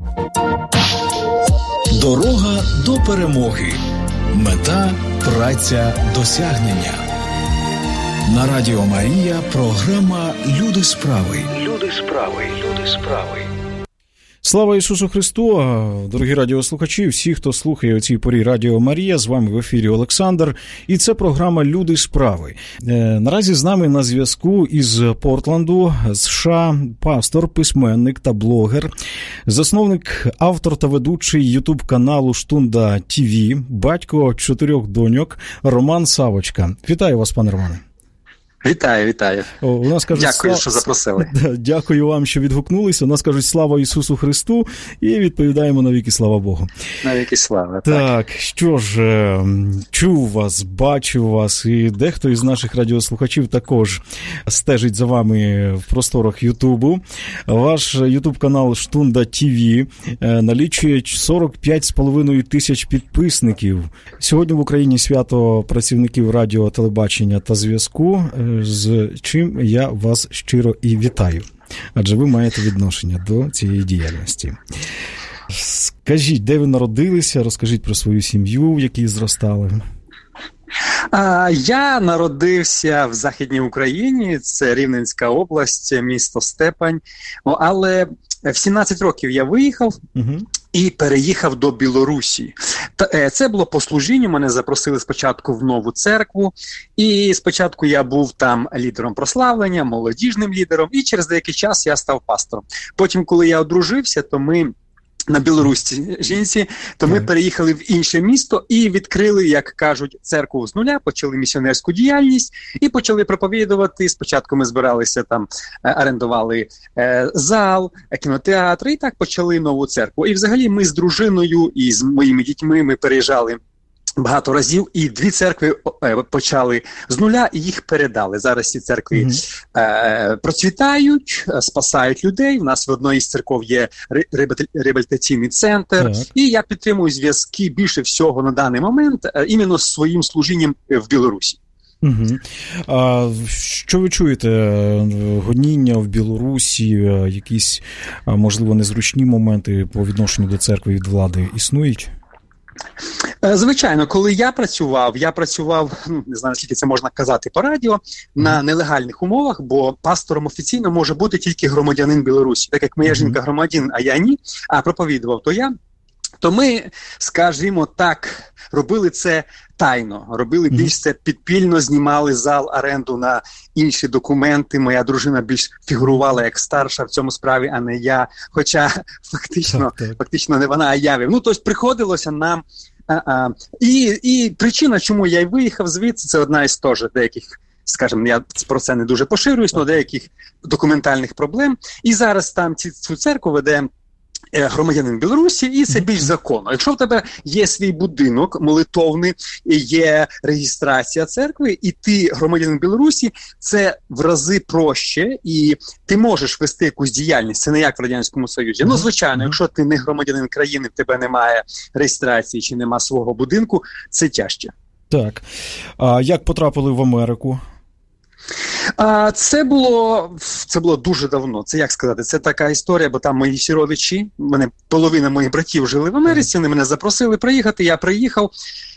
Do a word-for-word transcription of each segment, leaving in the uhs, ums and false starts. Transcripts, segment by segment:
Дорога до перемоги. Мета – праця досягнення. На Радіо Марія програма «Люди справи». Люди справи. Люди справи. Слава Ісусу Христу! Дорогі радіослухачі, всі, хто слухає у цій порі Радіо Марія, з вами в ефірі Олександр, і це програма «Люди справи». Наразі з нами на зв'язку із Портленду, США, пастор, письменник та блогер, засновник, автор та ведучий ютуб-каналу Штунда ТВ, батько чотирьох доньок Роман Савочка. Вітаю вас, пане Романе. Вітаю, вітаю. О, у нас кажуть, Дякую, слав... що запросили. Дякую вам, що відгукнулися. У нас кажуть слава Ісусу Христу і відповідаємо навіки слава Богу. Навіки слава, так. Так, що ж, чув вас, бачив вас, і дехто із наших радіослухачів також стежить за вами в просторах Ютубу. Ваш ютуб-канал Штунда ТВ налічує сорок п'ять з половиною тисяч підписників. Сьогодні в Україні свято працівників радіо, телебачення та зв'язку, з чим я вас щиро і вітаю, адже ви маєте відношення до цієї діяльності. Скажіть, де ви народилися, розкажіть про свою сім'ю, в якій зростали. А, я народився в Західній Україні, це Рівненська область, місто Степань, але в сімнадцять років я виїхав, угу. і переїхав до Білорусі. Це було по служінню, мене запросили спочатку в нову церкву, і спочатку я був там лідером прославлення, молодіжним лідером, і через деякий час я став пастором. Потім, коли я одружився, то ми на білоруській жінці, то ми переїхали в інше місто і відкрили, як кажуть, церкву з нуля, почали місіонерську діяльність і почали проповідувати. Спочатку ми збиралися там, орендували е, зал, кінотеатр, і так почали нову церкву. І взагалі ми з дружиною і з моїми дітьми ми переїжджали багато разів, і дві церкви почали з нуля, і їх передали. Зараз ці церкви mm-hmm. е, процвітають, спасають людей. У нас в одній з церков є реабілітаційний центр. Mm-hmm. І я підтримую зв'язки більше всього на даний момент е, іменно з своїм служінням в Білорусі. Угу. А що ви чуєте? Гоніння в Білорусі, якісь, можливо, незручні моменти по відношенню до церкви від влади існують? Звичайно, коли я працював, я працював, ну, не знаю, наскільки це можна казати по радіо, mm-hmm. на нелегальних умовах, бо пастором офіційно може бути тільки громадянин Білорусі. Так як моя mm-hmm. жінка громадянин, а я ні, а проповідував, то я, то ми, скажімо так, робили це тайно, робили більш це підпільно, знімали зал, оренду на інші документи. Моя дружина більш фігурувала як старша в цьому справі, а не я. Хоча фактично, так, так. фактично не вона, а я. Ну, тобто приходилося нам. А-а. І, і причина, чому я й виїхав звідси, це одна із теж деяких, скажімо, я про це не дуже поширююсь, але деяких документальних проблем. І зараз там ці, цю церкву веде громадянин Білорусі, і це більш законно. Якщо в тебе є свій будинок молитовний, є реєстрація церкви, і ти громадянин Білорусі, це в рази проще, і ти можеш вести якусь діяльність. Це не як в Радянському Союзі. Ну, звичайно, якщо ти не громадянин країни, в тебе немає реєстрації чи немає свого будинку, це тяжче. Так. А як потрапили в Америку? А, це було це було дуже давно. Це, як сказати, це така історія, бо там мої всі родичі, мене половина моїх братів жили в Америці, вони мене запросили приїхати, я приїхав.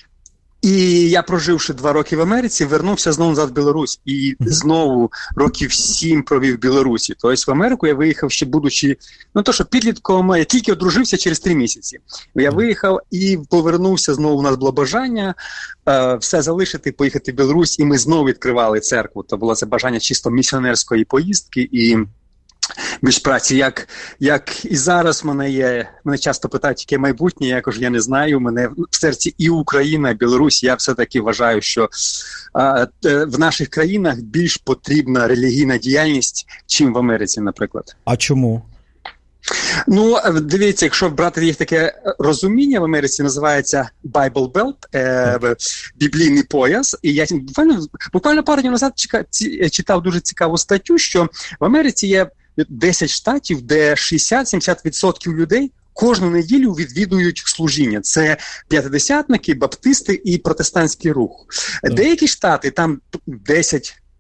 І я, проживши два роки в Америці, вернувся знову назад в Білорусь. І знову років сім провів в Білорусі. Тобто в Америку я виїхав ще будучи, ну то що підлітком, я тільки одружився через три місяці. Я виїхав і повернувся, знову у нас було бажання е, все залишити, поїхати в Білорусь, і ми знову відкривали церкву. То було це бажання чисто місіонерської поїздки і більш праці, як, як і зараз в мене є, мене часто питають, яке майбутнє, я кажу, я не знаю, в мене в серці і Україна, і Білорусь, я все-таки вважаю, що а, в наших країнах більш потрібна релігійна діяльність, чим в Америці, наприклад. А чому? Ну, дивіться, якщо брати їх таке розуміння, в Америці називається Bible Belt, е, біблійний пояс, і я буквально, буквально пару днів назад читав дуже цікаву статтю, що в Америці є десять штатів, де шістдесят-сімдесят відсотків людей кожну неділю відвідують служіння. Це п'ятидесятники, баптисти і протестантський рух. Так. Деякі штати, там десять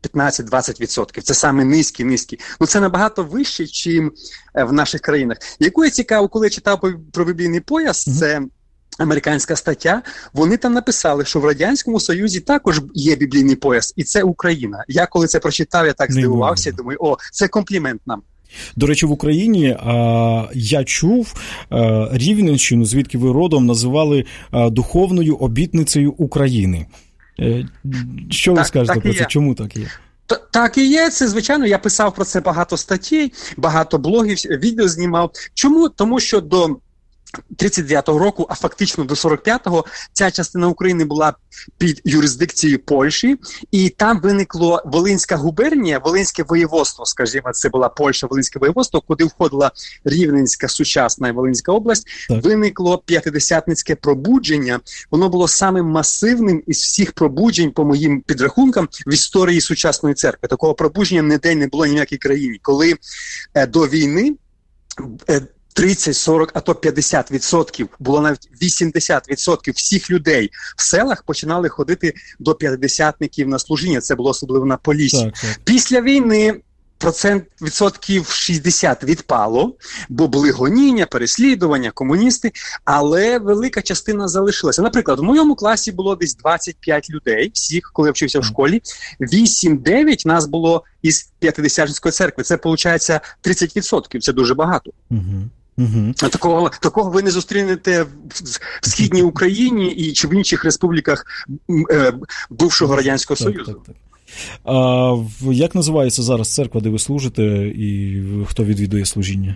п'ятнадцять-двадцять відсотків. Це саме низькі, низькі. Ну, це набагато вище, ніж в наших країнах. Яку я цікаво, коли я читав про біблійний пояс, mm-hmm. це американська стаття, вони там написали, що в Радянському Союзі також є біблійний пояс, і це Україна. Я коли це прочитав, я так здивувався, і думаю, о, це комплімент нам. До речі, в Україні а, я чув а, Рівненщину, звідки ви родом, називали а, духовною обітницею України. Е, що ви так, скажете так про це? Чому так є? Так і є, це, звичайно, я писав про це багато статей, багато блогів, відео знімав. Чому? Тому що до тридцять дев'ятого року, а фактично до сорок п'ятого, ця частина України була під юрисдикцією Польщі, і там виникло Волинська губернія, Волинське воєводство, скажімо, це була Польща, Волинське воєводство, куди входила Рівненська, сучасна Волинська область, так. Виникло п'ятидесятницьке пробудження, воно було самим масивним із всіх пробуджень, по моїм підрахункам, в історії сучасної церкви. Такого пробудження ніде не було ні в якій країні. Коли е, до війни е, тридцять, сорок, а то п'ятдесят відсотків, було навіть вісімдесят відсотків всіх людей в селах починали ходити до п'ятдесятників на служіння. Це було особливо на Поліссі. Так, так. Після війни процент відсотків шістдесят відпало, бо були гоніння, переслідування, комуністи, але велика частина залишилася. Наприклад, в моєму класі було десь двадцять п'ять людей, всіх, коли я вчився в школі, вісім-дев'ять нас було із П'ятидесятницької церкви. Це, виходить, тридцять відсотків, це дуже багато. Угу. Угу. Такого, такого ви не зустрінете в, в Східній Україні і чи в інших республіках е, бувшого Радянського так, Союзу. Так, так. А як називається зараз церква, де ви служите, і хто відвідує служіння?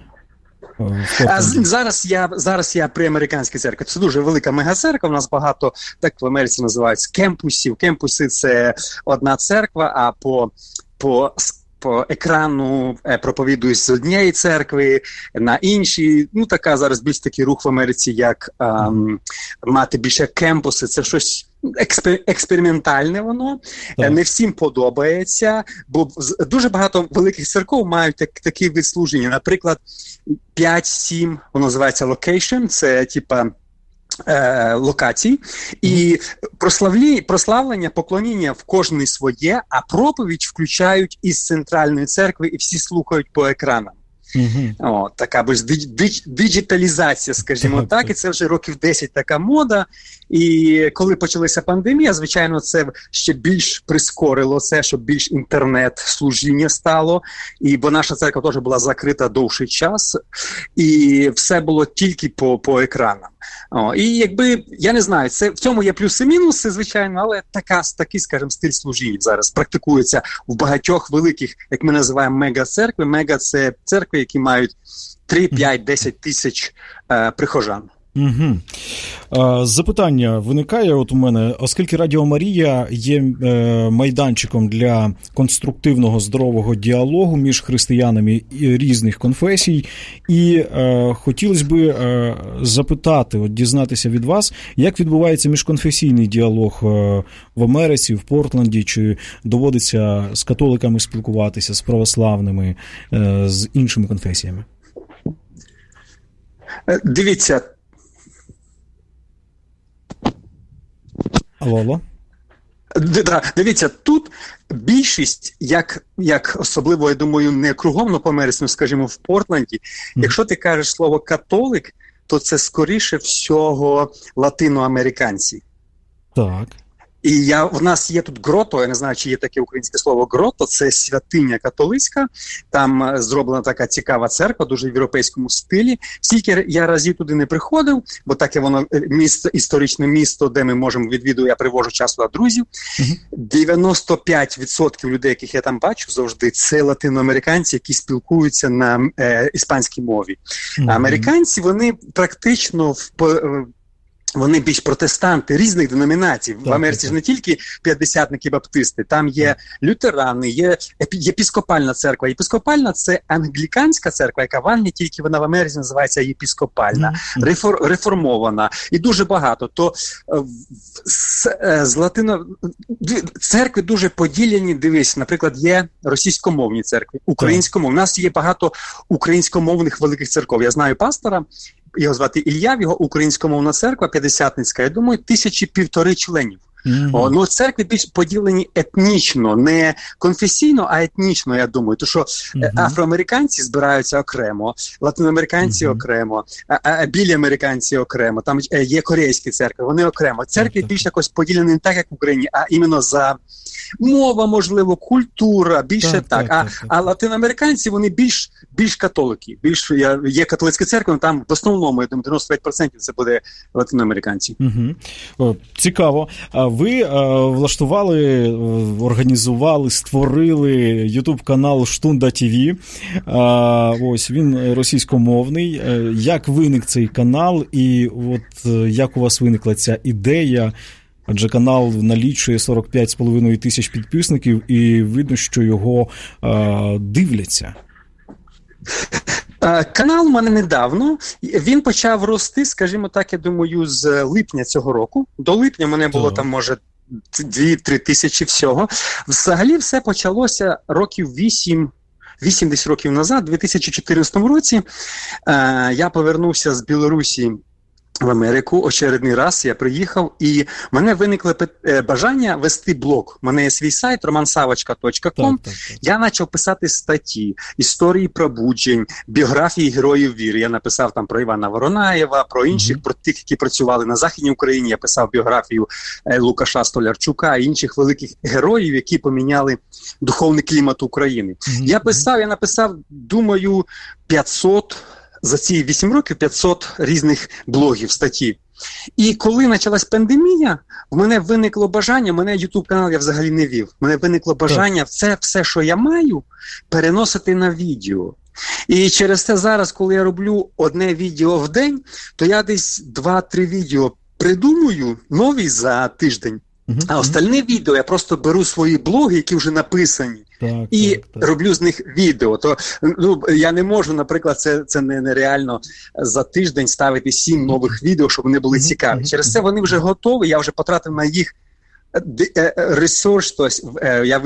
А зараз я зараз я при американській церкві. Це дуже велика мегацерква. У нас багато, так в Америці називаються, кемпусів. Кемпуси – це одна церква, а по по по екрану проповідують з однієї церкви на іншій. Ну, така зараз більш такий рух в Америці, як ем, мати більше кемпуси. Це щось експер, експериментальне воно. Так. Не всім подобається, бо дуже багато великих церков мають так, такі вид служіння. Наприклад, п'ять-сім, воно називається location, це типа Е, локацій, і прославлі, прославлення, поклоніння в кожній своє, а проповідь включають із центральної церкви, і всі слухають по екранам. Mm-hmm. О, така бо диджиталізація, скажімо так, так, і це вже років десять така мода. І коли почалася пандемія, звичайно, це ще більш прискорило це, щоб більш інтернет-служіння стало. І бо наша церква теж була закрита довший час, і все було тільки по, по екранам. О, і якби, я не знаю, це, в цьому є плюси-мінуси, звичайно, але така, такий, скажімо, стиль служіння зараз практикується в багатьох великих, як ми називаємо, мега-церкви. Мега – це церкви, які мають три, п'ять, десять тисяч е, прихожан. Угу. Запитання виникає от у мене, оскільки Радіо Марія є майданчиком для конструктивного здорового діалогу між християнами різних конфесій, і е, хотілося б е, запитати, от дізнатися від вас, як відбувається міжконфесійний діалог в Америці, в Портленді, чи доводиться з католиками спілкуватися, з православними, е, з іншими конфесіями? Дивіться, Алло, алло. Дивіться, тут більшість, як, як особливо, я думаю, не кругом, но по Америці, скажімо, в Портленді, mm. якщо ти кажеш слово «католик», то це, скоріше всього, латиноамериканці. Так. І я, в нас є тут грото, я не знаю, чи є таке українське слово грото, це святиня католицька, там зроблена така цікава церква, дуже в європейському стилі. Стільки я разів туди не приходив, бо таке воно місто, історичне місто, де ми можемо відвідувати, я привожу часто друзів. Uh-huh. дев'яносто п'ять відсотків людей, яких я там бачу завжди, це латиноамериканці, які спілкуються на е, іспанській мові. Uh-huh. Американці, вони практично в вони більш протестанти різних деномінацій. Так, в Америці так. ж не тільки п'ятдесятники, баптисти, там є лютерани, є єпіскопальна церква. Єпіскопальна – це англіканська церква, яка в Англії, тільки вона в Америці називається єпіскопальна, mm-hmm. рефор, реформована. І дуже багато. То з, з латино... церкви дуже поділені, дивись, наприклад, є російськомовні церкви, українськомовні. У нас є багато українськомовних великих церков. Я знаю пастора, його звати Ілля, його українськомовна церква, п'ятдесятницька, я думаю, тисячі півтори членів. Mm-hmm. О, ну, церкви більш поділені етнічно, не конфесійно, а етнічно, я думаю. Тому що mm-hmm. афроамериканці збираються окремо, латиноамериканці mm-hmm. окремо, а, а білі американці окремо, там є корейські церкви, вони окремо. Церкви mm-hmm. більш якось поділені не так, як в Україні, а іменно за мова, можливо, культура, більше так. так, так, а, так. а латиноамериканці, вони більш, більш католики. Більш, я, є католицька церква, там в основному, я думаю, дев'яносто п'ять відсотків це буде латиноамериканці. Угу. О, цікаво. А ви а, влаштували, організували, створили ютуб-канал Штунда ТВ. А, ось, він російськомовний. Як виник цей канал і от як у вас виникла ця ідея? Адже канал налічує сорок п'ять з половиною тисяч підписників, і видно, що його а, дивляться. Канал у мене недавно. Він почав рости, скажімо так, я думаю, з липня цього року. До липня в мене було так. там, може, дві-три тисячі всього. Взагалі все почалося років вісім, вісім-десять років назад, у дві тисячі чотирнадцятому році. Я повернувся з Білорусі в Америку очередний раз, я приїхав, і в мене виникло бажання вести блог. У мене є свій сайт роман савочка точка ком. Я почав писати статті, історії пробуджень, біографії героїв віри. Я написав там про Івана Воронаєва, про інших, mm-hmm. про тих, які працювали на Західній Україні. Я писав біографію Лукаша Столярчука і інших великих героїв, які поміняли духовний клімат України. Mm-hmm. Я писав, я написав, думаю, п'ятсот за ці вісім років п'ятсот різних блогів, статті. І коли почалась пандемія, в мене виникло бажання, в мене ютуб-канал я взагалі не вів, в мене виникло бажання це все, що я маю, переносити на відео. І через це зараз, коли я роблю одне відео в день, то я десь два-три відео придумую, нові за тиждень, uh-huh. а остальне відео я просто беру свої блоги, які вже написані, так, і так, так. роблю з них відео. То ну, я не можу, наприклад, це, це не, нереально за тиждень ставити сім нових відео, щоб вони були цікаві. Mm-hmm. Через це вони вже готові, я вже потратив на їх ресурс, тобто я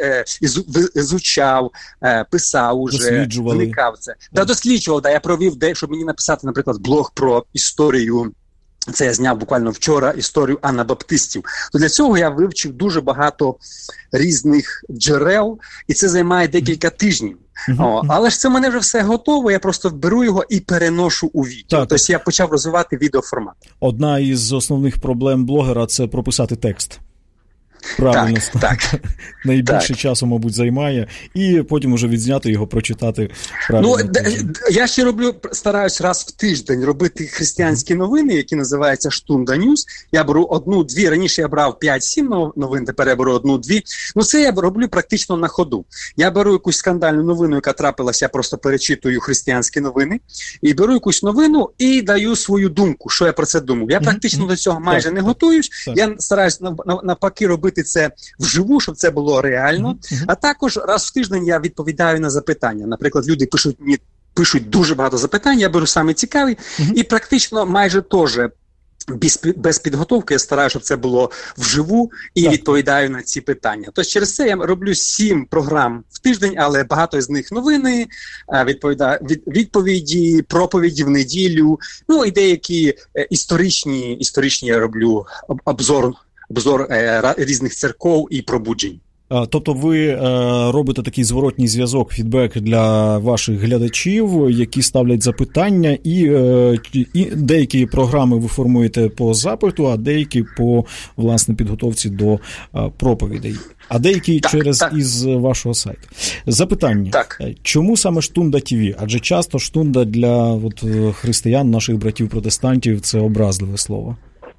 ізучав, писав уже, вникав це. Да, досліджував, да, я провів, щоб мені написати, наприклад, блог про історію. Це я зняв буквально вчора історію анабаптистів. То для цього я вивчив дуже багато різних джерел, і це займає декілька тижнів. Uh-huh. О, але ж це в мене вже все готово, я просто беру його і переношу у відео. Так, тобто я почав розвивати відеоформат. Одна із основних проблем блогера – це прописати текст. Правильно, так, так. найбільше так. часу, мабуть, займає, і потім уже відзняти його, прочитати правильно. Ну, д- я ще роблю, стараюсь раз в тиждень робити християнські новини, які називаються Штунда Ньюс. Я беру одну-дві, раніше я брав п'ять-сім новин, тепер я беру одну-дві. Ну, це я роблю практично на ходу. Я беру якусь скандальну новину, яка трапилася, я просто перечитую християнські новини, і беру якусь новину і даю свою думку, що я про це думаю. Я практично mm-hmm. до цього майже так, не готуюсь, так. я стараюсь навпаки робити це вживу, щоб це було реально. Mm-hmm. А також раз в тиждень я відповідаю на запитання. Наприклад, люди пишуть мені пишуть дуже багато запитань, я беру саме цікаві, mm-hmm. і практично майже теж без, без підготовки я стараюся, щоб це було вживу, і так. відповідаю на ці питання. Тобто через це я роблю сім програм в тиждень, але багато з них новини, відповідаю, від, відповіді, проповіді в неділю, ну і деякі історичні, історичні я роблю обзор обзор е, різних церков і пробуджень. Тобто ви е, робите такий зворотній зв'язок, фідбек для ваших глядачів, які ставлять запитання, і, е, і деякі програми ви формуєте по запиту, а деякі по, власне, підготовці до е, проповідей. А деякі так, через так. із вашого сайту. Запитання. Так. Чому саме Штунда ТВ? Адже часто Штунда для от, християн, наших братів-протестантів, це образливе слово.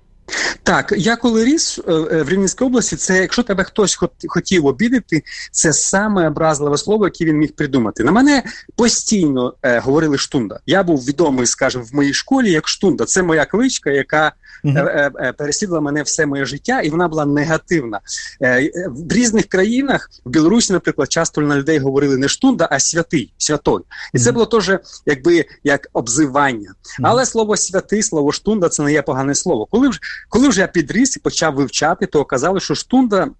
Так, я коли ріс в Рівненській області, це якщо тебе хтось хотів обідати, це саме образливе слово, яке він міг придумати. На мене постійно е, говорили Штунда. Я був відомий, скажімо, в моїй школі як Штунда. Це моя кличка, яка е, е, е, переслідувала мене все моє життя, і вона була негативна. Е, в різних країнах, в Білорусі, наприклад, часто на людей говорили не Штунда, а святий, святой. І це було теж якби як обзивання. Але слово святий, слово Штунда – це не є погане слово. Коли вже Коли вже я підріс і почав вивчати, то оказалось, що Штунда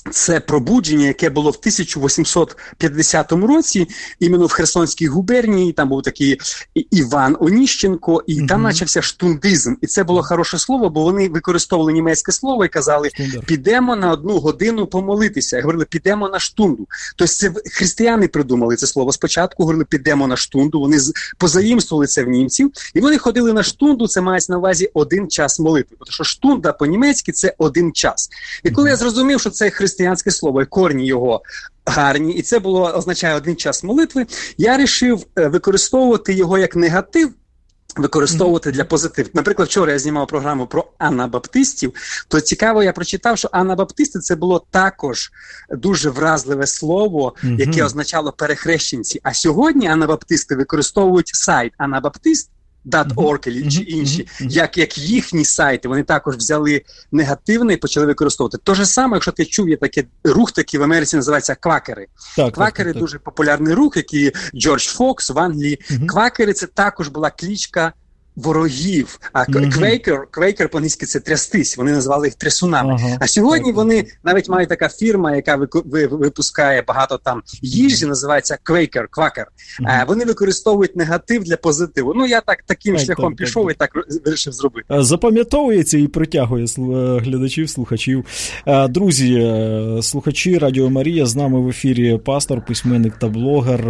це пробудження, яке було в тисяча вісімсот п'ятдесятому році, іменно в Херсонській губернії, там був такий Іван Оніщенко, і mm-hmm. там почався штундизм. І це було хороше слово, бо вони використовували німецьке слово і казали, Штундер. підемо на одну годину помолитися. І говорили, підемо на штунду. Тобто це християни придумали це слово. Спочатку говорили, підемо на штунду, вони позаїмствували це в німців, і вони ходили на штунду, це мається на увазі один час молитви. Тому що штунда по-німецьки – це один час. І коли mm-hmm. я зрозумів, що це християнське слово, і корні його гарні, і це було, означає один час молитви, я вирішив використовувати його як негатив, використовувати mm-hmm. для позитив. Наприклад, вчора я знімав програму про анабаптистів, то цікаво, я прочитав, що анабаптисти – це було також дуже вразливе слово, mm-hmm. яке означало перехрещенці. А сьогодні анабаптисти використовують сайт анабаптист, .org mm-hmm. чи інші, mm-hmm. як, як їхні сайти, вони також взяли негативне і почали використовувати. То же саме, якщо ти чув, є такий рух, такий в Америці називається квакери. Так, квакери так, так, дуже так. популярний рух, який Джордж Фокс в Англії. Mm-hmm. Квакери – це також була кличка ворогів. А квейкер, mm-hmm. квейкер по-англійськи це трястись, вони називали їх трясунами. Ага. А сьогодні так, вони, навіть мають така фірма, яка випускає багато там їжі, називається квейкер, квакер. Mm-hmm. А, вони використовують негатив для позитиву. Ну, я так таким так, шляхом так, пішов так, і так вирішив зробити. Запам'ятовується і притягує глядачів, слухачів. Друзі, слухачі Радіо Марія, з нами в ефірі пастор, письменник та блогер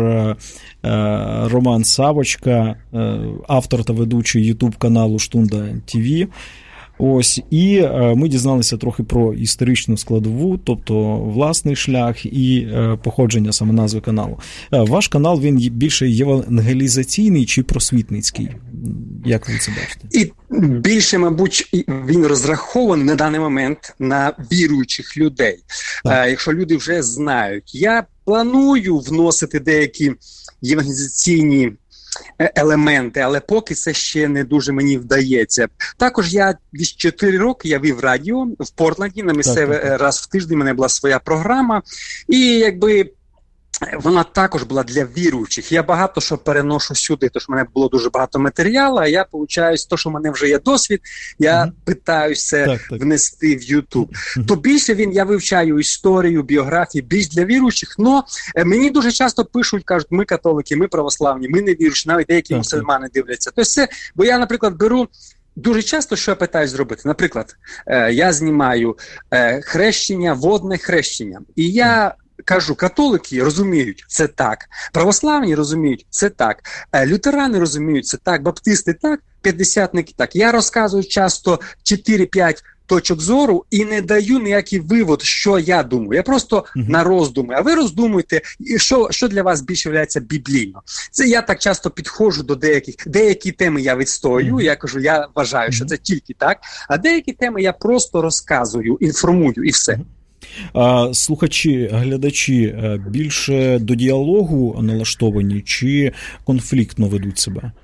Роман Савочка, автор та ведучий ютуб-каналу Штунда ТВ. Ось, і е, ми дізналися трохи про історичну складову, тобто власний шлях і е, походження саме назви каналу. Е, ваш канал, він більше євангелізаційний чи просвітницький? Як ви це бачите? І більше, мабуть, він розрахований на даний момент на віруючих людей. Е, якщо люди вже знають. Я планую вносити деякі євангелізаційні елементи, але поки це ще не дуже мені вдається. Також я десь чотири роки я вів радіо в Портленді, на місцеве, так, так, так. раз в тиждень в мене була своя програма, і якби вона також була для віруючих. Я багато що переношу сюди, тому що в мене було дуже багато матеріалу, а я получаюсь, то, що в мене вже є досвід, я mm-hmm. питаюсь це так, так. внести в YouTube. Mm-hmm. То більше він, я вивчаю історію, біографію, більш для віруючих, но мені дуже часто пишуть, кажуть, ми католики, ми православні, ми не віруючі, навіть деякі мусульмани дивляться. Тобто це, бо я, наприклад, беру дуже часто, що я питаюсь зробити. Наприклад, е, я знімаю е, хрещення, водне хрещення, і я кажу, католики розуміють, це так. Православні розуміють, це так. Лютерани розуміють, це так. Баптисти так, п'ятдесятники так. Я розказую часто чотири-п'ять точок зору і не даю ніякий вивод, що я думаю. Я просто uh-huh. на роздуми. А ви роздумуйте, що, що для вас більше являється біблійно. Це я так часто підходжу до деяких, деякі теми я відстоюю, uh-huh. я кажу, я вважаю, uh-huh. що це тільки так, а деякі теми я просто розказую, інформую і все. Uh-huh. А слухачі, глядачі більше до діалогу налаштовані чи конфліктно ведуть себе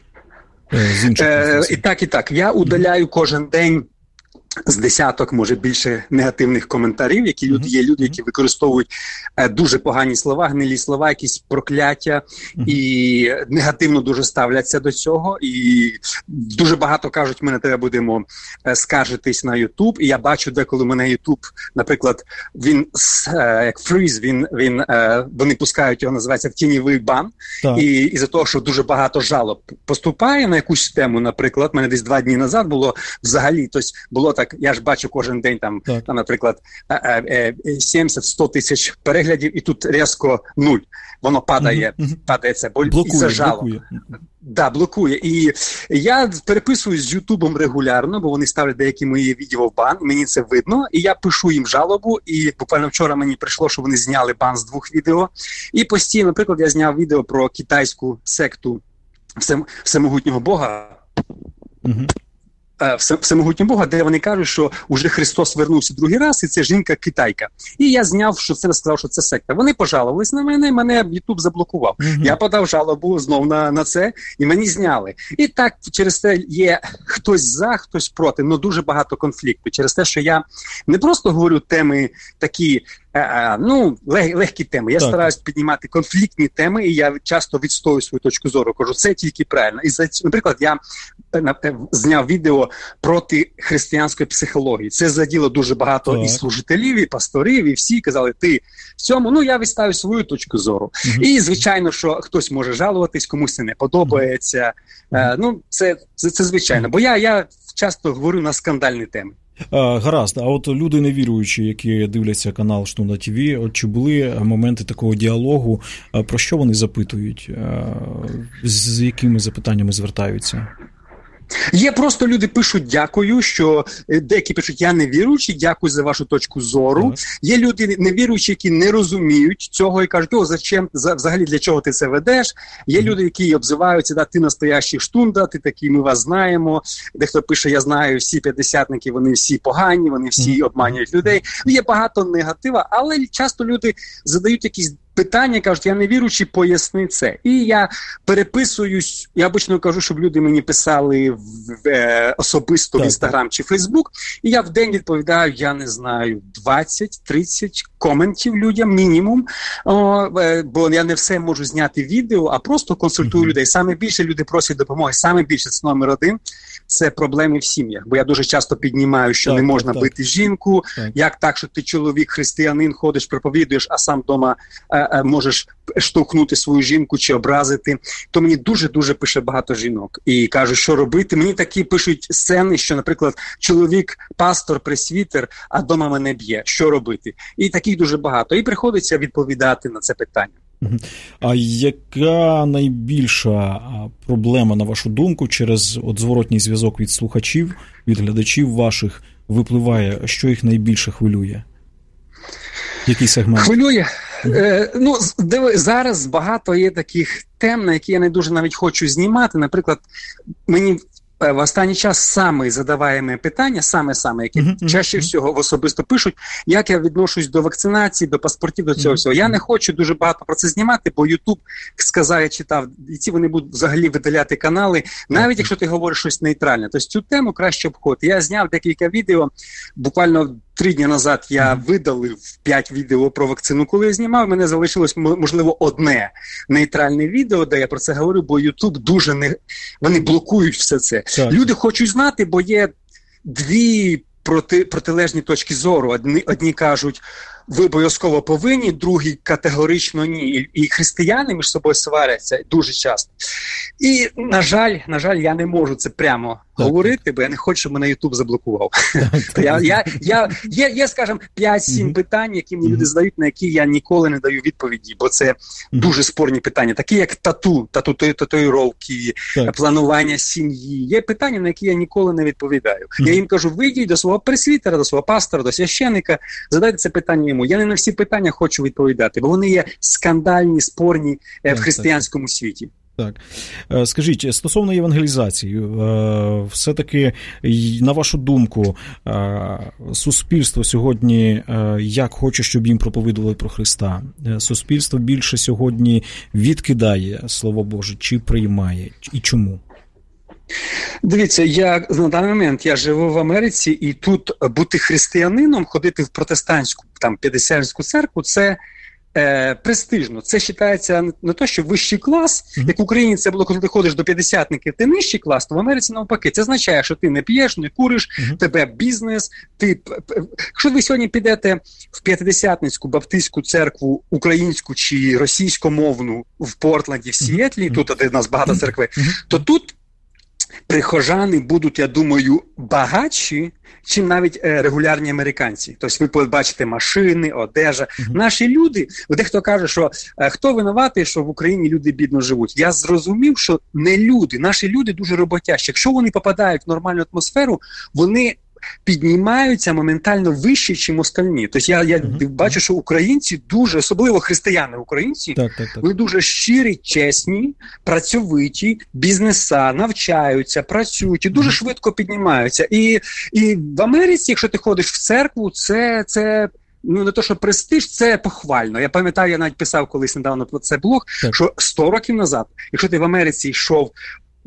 з інших е, І так, і так. Я удаляю mm-hmm. кожен день з десяток, може більше негативних коментарів, які люди, є люди, які використовують е, дуже погані слова, гнилі слова, якісь прокляття, uh-huh. і негативно дуже ставляться до цього, і дуже багато кажуть, ми на тебе будемо е, скаржитись на YouTube, і я бачу, деколи мене YouTube, наприклад, він, е, як фріз, він, він, е, вони пускають його, називається, в тіньовий бан, так. і із-за того, що дуже багато жалоб поступає на якусь тему, наприклад, мене десь два дні назад було взагалі, тобто було так, я ж бачу кожен день там, там наприклад, сімдесят-сто тисяч переглядів, і тут різко нуль. Воно падає, mm-hmm. падає це, бо із-за жалоб. Блокує. Да, блокує. І я переписуюсь з Ютубом регулярно, бо вони ставлять деякі мої відео в бан, мені це видно, і я пишу їм жалобу, і буквально вчора мені прийшло, що вони зняли бан з двох відео, і постійно, наприклад, я зняв відео про китайську секту всем, всемогутнього Бога, mm-hmm. всемогутнього Бога, де вони кажуть, що уже Христос вернувся другий раз, і це жінка-китайка. І я зняв, що це, сказав, що це секта. Вони пожалувались на мене, і мене YouTube заблокував. Mm-hmm. Я подав жалобу знов на, на це, і мені зняли. І так, через те є хтось за, хтось проти, але дуже багато конфлікту. Через те, що я не просто говорю теми такі Ну, лег, легкі теми. Я так. стараюсь піднімати конфліктні теми, і я часто відстоюю свою точку зору. Кажу, це тільки правильно. І, за, наприклад, я зняв відео проти християнської психології. Це заділо дуже багато так. і служителів, і пасторів, і всі казали, ти в цьому. Ну, я відставлю свою точку зору. Угу. І, звичайно, що хтось може жалуватись, комусь це не подобається. Угу. Е, ну, це, це, це звичайно. Бо я, я часто говорю на скандальні теми. А, гаразд, а от люди невіруючі, які дивляться канал Штунда ТВ, от чи були моменти такого діалогу, про що вони запитують, з якими запитаннями звертаються? Є просто люди пишуть дякую, що деякі пишуть я не віруючий, дякую за вашу точку зору. Так. Є люди невіруючі, які не розуміють цього і кажуть, о, зачем, за, взагалі для чого ти це ведеш. Є mm. люди, які обзиваються, да, ти настоящий Штунда, ти такий, ми вас знаємо. Дехто пише, я знаю, всі п'ятдесятники, вони всі погані, вони всі mm. обманюють людей. Є багато негатива, але часто люди задають якісь питання, кажуть, я не віруючий, поясни це. І я переписуюсь, я обично кажу, щоб люди мені писали в, в, е, особисто так, в Інстаграм чи Фейсбук, і я в день відповідаю, я не знаю, двадцять-тридцять коментів людям, мінімум, о, е, бо я не все можу зняти відео, а просто консультую mm-hmm. людей. Саме більше люди просять допомоги, саме більше це номер один, це проблеми в сім'ях. Бо я дуже часто піднімаю, що так, не можна так, бити так. жінку, так. як так, що ти чоловік, християнин, ходиш, проповідуєш, а сам вдома е, можеш штовхнути свою жінку чи образити, то мені дуже-дуже пише багато жінок. І кажуть, що робити. Мені такі пишуть сцени, що, наприклад, чоловік, пастор, пресвітер, а дома мене б'є. Що робити? І таких дуже багато. І приходиться відповідати на це питання. А яка найбільша проблема, на вашу думку, через от зворотній зв'язок від слухачів, від глядачів ваших випливає, що їх найбільше хвилює? Який сегмент? Хвилює? Е, ну, диви, зараз багато є таких тем, на які я не дуже навіть хочу знімати. Наприклад, мені в останній час саме задаваємо питання, саме-саме, які uh-huh. чаще всього в особисто пишуть, як я відношусь до вакцинації, до паспортів, до цього uh-huh. всього. Я не хочу дуже багато про це знімати, бо YouTube, сказав, я читав, і ці вони будуть взагалі видаляти канали, навіть uh-huh. якщо ти говориш щось нейтральне. Тобто цю тему краще обходити. Я зняв декілька відео, буквально три дні назад я mm. видалив п'ять відео про вакцину, коли я знімав, мене залишилось, можливо, одне нейтральне відео, де я про це говорю, бо YouTube дуже не... вони блокують все це. Так. Люди хочуть знати, бо є дві проти... протилежні точки зору. Одні, одні кажуть, ви обов'язково повинні, другі категорично ні. І, і християни між собою сваряться дуже часто. І, на жаль, на жаль, я не можу це прямо так, говорити, так. бо я не хочу, щоб мене YouTube заблокував. Так, я, я, я, є, є, скажімо, п'ять-сім mm-hmm. питань, які мені mm-hmm. люди задають, на які я ніколи не даю відповіді, бо це mm-hmm. дуже спорні питання. Такі, як тату, тату, татуїровки, планування сім'ї. Є питання, на які я ніколи не відповідаю. Mm-hmm. Я їм кажу, вийдіть до свого пресвітера, до свого пастора, до священника, задайте це питання йому. Я не на всі питання хочу відповідати, бо вони є скандальні, спорні е, в християнському так. світі. Так. Скажіть, стосовно євангелізації, все-таки, на вашу думку, суспільство сьогодні як хоче, щоб їм проповідували про Христа? Суспільство більше сьогодні відкидає Слово Боже чи приймає? І чому? Дивіться, я на даний момент я живу в Америці, і тут бути християнином, ходити в протестантську, там, п'ятдесятницьку церкву, це е, престижно. Це вважається не то, що вищий клас, mm-hmm. як в Україні це було, коли ти ходиш до п'ятдесятників, ти нижчий клас, то в Америці навпаки. Це означає, що ти не п'єш, не куриш, mm-hmm. тебе бізнес, ти... Якщо ви сьогодні підете в п'ятдесятницьку баптистську церкву, українську чи російськомовну в Портленді, в Сіетлі, mm-hmm. тут де в нас багато церкви, mm-hmm. то тут прихожани будуть, я думаю, багатші, чим навіть е, регулярні американці. Тобто ви побачите машини, одежа. Uh-huh. Наші люди, дехто каже, що е, хто винуватий, що в Україні люди бідно живуть. Я зрозумів, що не люди, наші люди дуже роботящі. Якщо вони попадають в нормальну атмосферу, вони піднімаються моментально вище, ніж остальні. Тобто я, я uh-huh. бачу, що українці дуже, особливо християни-українці, так, так, так. вони дуже щирі, чесні, працьовиті, бізнеса, навчаються, працюють і дуже uh-huh. швидко піднімаються. І, і в Америці, якщо ти ходиш в церкву, це... це ну, не то, що престиж, це похвально. Я пам'ятаю, я навіть писав колись недавно про це блог, так. що сто років назад, якщо ти в Америці йшов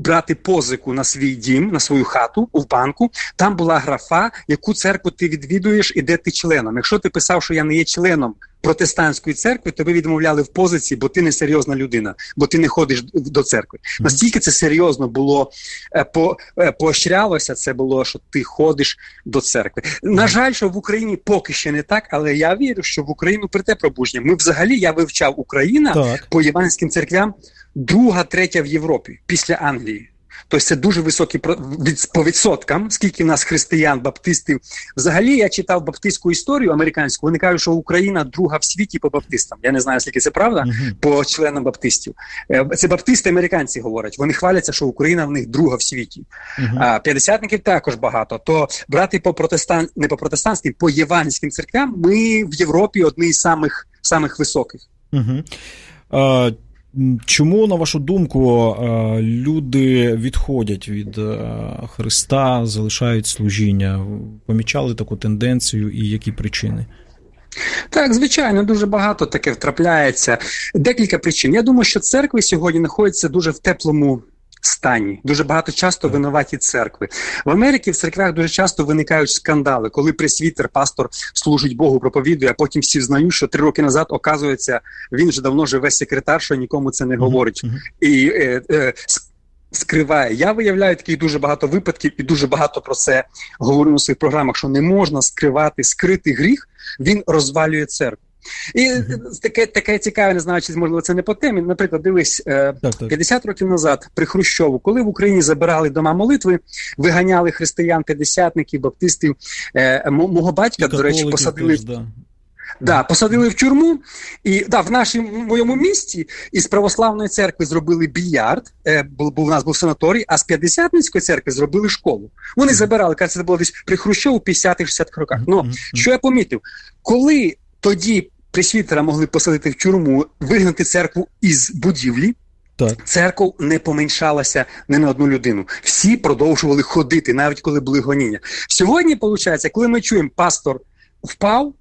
брати позику на свій дім, на свою хату в банку, там була графа, яку церкву ти відвідуєш і де ти членом. Якщо ти писав, що я не є членом протестантської церкви, тобі відмовляли в позиції, бо ти не серйозна людина, бо ти не ходиш до церкви. Mm-hmm. Настільки це серйозно було, по, поощрялося, це було, що ти ходиш до церкви. Mm-hmm. На жаль, що в Україні поки ще не так, але я вірю, що в Україну прийде пробудження. Ми взагалі, я вивчав Україна так. по євангельським церквям, друга, третя в Європі, після Англії. Тобто це дуже високі по відсоткам, скільки в нас християн, баптистів. Взагалі, я читав баптистську історію американську, вони кажуть, що Україна друга в світі по баптистам. Я не знаю, скільки це правда, uh-huh. по членам баптистів. Це баптисти-американці говорять. Вони хваляться, що Україна в них друга в світі. Uh-huh. А п'ятдесятників також багато. То брати по протестан... не по протестантським, по євангельським церквям, ми в Європі одні з самих, самих високих. Uh-huh. Uh... Чому, на вашу думку, люди відходять від Христа, залишають служіння? Помічали таку тенденцію і які причини? Так, звичайно, дуже багато таке трапляється. Декілька причин. Я думаю, що церкви сьогодні знаходяться дуже в теплому стані. Дуже багато часто винуваті церкви. В Америці в церквях дуже часто виникають скандали, коли пресвітер, пастор служить Богу, проповідує, а потім всі знають, що три роки назад, оказується, він вже давно живе секретар, що нікому це не говорить. Uh-huh. І е, е, скриває. Я виявляю таких дуже багато випадків і дуже багато про це говорю у своїх програмах, що не можна скривати, скритий гріх, він розвалює церкву. І uh-huh. таке, таке цікаве, не знаю, чи можливо це не по темі. Наприклад, дивись, е, так, так. п'ятдесят років назад при Хрущову, коли в Україні забирали дома молитви, виганяли християн, п'ятдесятників, баптистів, е, м- мого батька, до речі, посадили... Теж, да. Да, посадили в тюрму, і да, в нашому моєму місті із православної церкви зробили більярд, е, бо, бо у нас був санаторій, а з п'ятдесятницької церкви зробили школу. Вони mm-hmm. забирали, кажуть, це було десь при Хрущову в п'ятдесятих-шістдесятих роках. Mm-hmm. Ну, що я помітив? Коли тоді пресвітера могли посадити в тюрму, вигнати церкву із будівлі, так. церков не поменшалася ні на одну людину. Всі продовжували ходити, навіть коли були гоніння. Сьогодні, виходить, коли ми чуємо, пастор впав,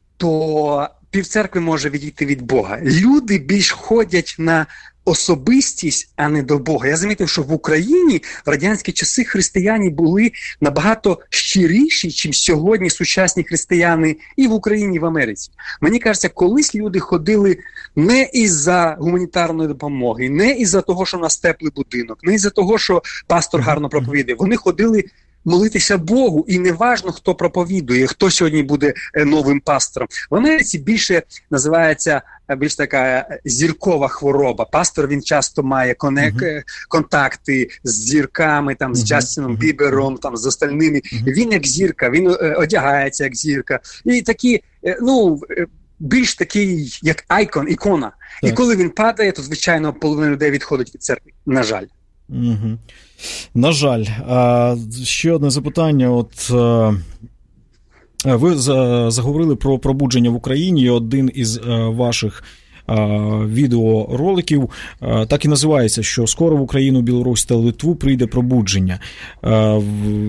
то півцеркви може відійти від Бога. Люди більш ходять на особистість, а не до Бога. Я замітив, що в Україні в радянські часи християни були набагато щиріші, ніж сьогодні сучасні християни і в Україні, і в Америці. Мені кажеться, колись люди ходили не із-за гуманітарної допомоги, не із-за того, що в нас теплий будинок, не із-за того, що пастор гарно проповідує. Вони ходили молитися Богу, і не важно, хто проповідує, хто сьогодні буде новим пастором. В Америці більше називається більш така зіркова хвороба. Пастор, він часто має конек, uh-huh. контакти з зірками, там, з uh-huh. Джастіном Бібером, там, з остальними. Uh-huh. Він як зірка, він е, одягається як зірка. І такі, е, ну, більш такий, як айкон, ікона. Так. І коли він падає, то, звичайно, половина людей відходить від церкви. На жаль. Угу. На жаль. А, ще одне запитання. От а, ви за, заговорили про пробудження в Україні, і один із а, ваших а, відеороликів а, так і називається, що скоро в Україну, Білорусь та Литву прийде пробудження. А,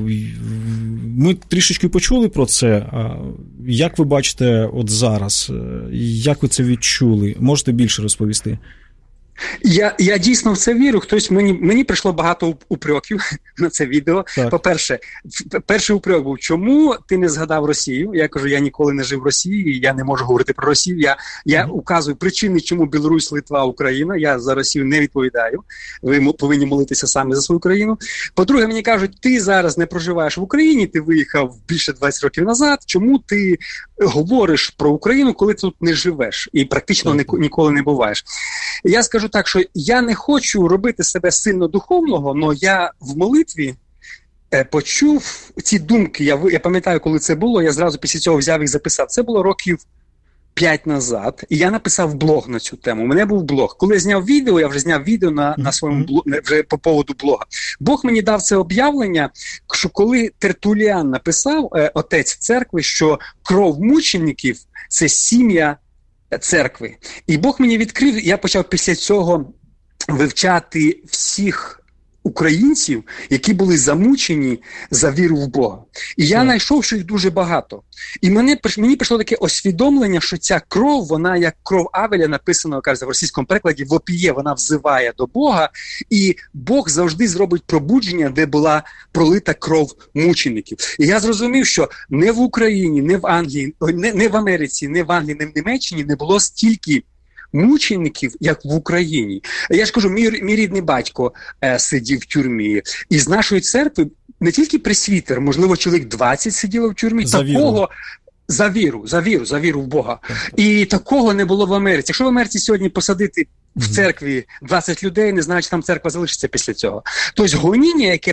ми трішечки почули про це. А, як ви бачите от зараз? Як ви це відчули? Можете більше розповісти? Я, я дійсно в це вірю. Хтось мені, мені прийшло багато упреків на це відео. Так. По-перше, перший упрек був, чому ти не згадав Росію? Я кажу, я ніколи не жив в Росії, я не можу говорити про Росію. Я, я mm-hmm. указую причини, чому Білорусь, Литва, Україна. Я за Росію не відповідаю. Ви повинні молитися самі за свою країну. По-друге, мені кажуть, ти зараз не проживаєш в Україні, ти виїхав більше двадцять років назад. Чому ти говориш про Україну, коли ти тут не живеш і практично не, ніколи не буваєш? Я скажу так, що я не хочу робити себе сильно духовного, але я в молитві е, почув ці думки. Я, я пам'ятаю, коли це було, я зразу після цього взяв і записав. Це було років п'ять назад, і я написав блог на цю тему. У мене був блог. Коли я зняв відео, я вже зняв відео на, на своєму блогі, вже по поводу блога. Бог мені дав це об'явлення, що коли Тертуліан написав, е, отець церкви, що кров мучеників – це сім'я церкви. І Бог мені відкрив, я почав після цього вивчати всіх українців, які були замучені за віру в Бога. І я знайшов, що їх дуже багато. І мене, мені прийшло таке освідомлення, що ця кров, вона як кров Авеля, написано, кажуть, в російському перекладі, вопіє, вона взиває до Бога, і Бог завжди зробить пробудження, де була пролита кров мучеників. І я зрозумів, що не в Україні, не в Англії, не, не в Америці, не в Англії, не в Німеччині не було стільки мучеників, як в Україні. Я ж кажу, мій, мій рідний батько е, сидів в тюрмі. І з нашої церкви не тільки пресвітер, можливо, чоловік двадцять сиділо в тюрмі. За такого віру. За віру, за віру, за віру в Бога. Так. І такого не було в Америці. Якщо в Америці сьогодні посадити в церкві двадцять людей, не знаю, чи там церква залишиться після цього. Тобто гоніння, яке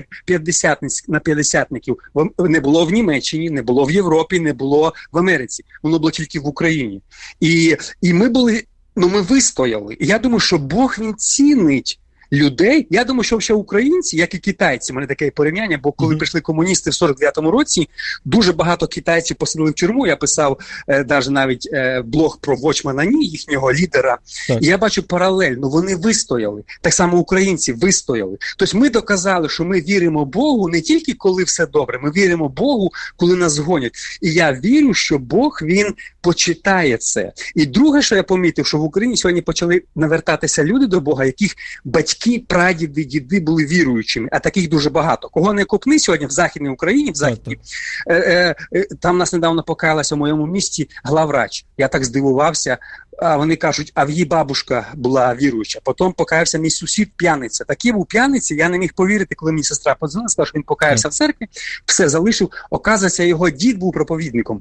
на п'ятдесятників, не було в Німеччині, не було в Європі, не було в Америці. Воно було тільки в Україні. І, і ми були, ну ми вистояли. І я думаю, що Бог, він цінить людей. Я думаю, що ще українці, як і китайці, в мене таке порівняння, бо коли mm-hmm. прийшли комуністи в сорок дев'ятому році, дуже багато китайців посадили в тюрму. Я писав е, навіть, навіть е, блог про Вочмана Ні, їхнього лідера. Так. І я бачу паралель, ну вони вистояли. Так само українці вистояли. Тобто ми доказали, що ми віримо Богу не тільки коли все добре, ми віримо Богу, коли нас гонять. І я вірю, що Бог, він почитає це. І друге, що я помітив, що в Україні сьогодні почали навертатися люди до Бога, яких батьки, прадіди, діди були віруючими, а таких дуже багато. Кого не копни сьогодні в Західній Україні, в Західній, е, е, е, там нас недавно покаялася в моєму місті главврач. Я так здивувався, а вони кажуть, а в її бабушка була віруюча. Потім покаявся мій сусід п'яниця. Такий був п'яниця, я не міг повірити, коли мені сестра подзвонила, сказала, що він покаявся в церкві, все залишив. Оказується, його дід був проповідником.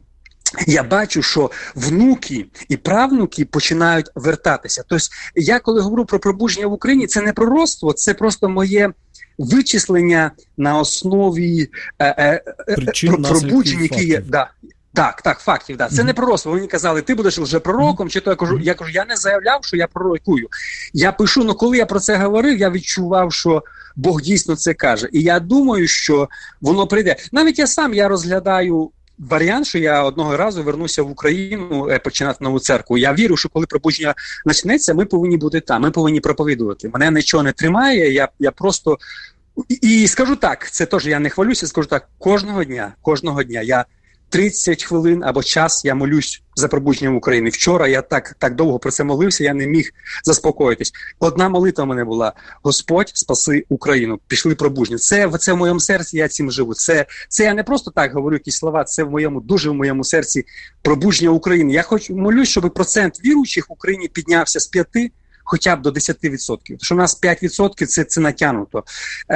Я бачу, що внуки і правнуки починають вертатися. Тобто, я коли говорю про пробудження в Україні, це не пророцтво, це просто моє вичислення на основі е, е, е, про, пробуджень, які є. Да. Так, так, фактів, да. Це mm-hmm. не пророцтво. Вони казали, ти будеш лжепророком, mm-hmm. чи то я кажу, я кажу, я не заявляв, що я пророкую. Я пишу, ну коли я про це говорив, я відчував, що Бог дійсно це каже. І я думаю, що воно прийде. Навіть я сам, я розглядаю варіант, що я одного разу вернуся в Україну, починати нову церкву. Я вірю, що коли пробудження почнеться, ми повинні бути там, ми повинні проповідувати. Мене нічого не тримає, я, я просто... І, і скажу так, це теж я не хвалюся, скажу так, кожного дня, кожного дня я тридцять хвилин або час я молюсь за пробудження в Україні. Вчора я так, так довго про це молився, я не міг заспокоїтись. Одна молитва в мене була: Господь, спаси Україну. Пішли пробудження. Це, це в моєму серці, я цим живу. Це, це я не просто так говорю якісь слова, це в моєму, дуже в моєму серці пробудження України. Я хочу молюсь, щоб процент віруючих в Україні піднявся з п'яти хоча б до десяти відсотків. Тому що у нас п'ять відсотків це, це натягнуто.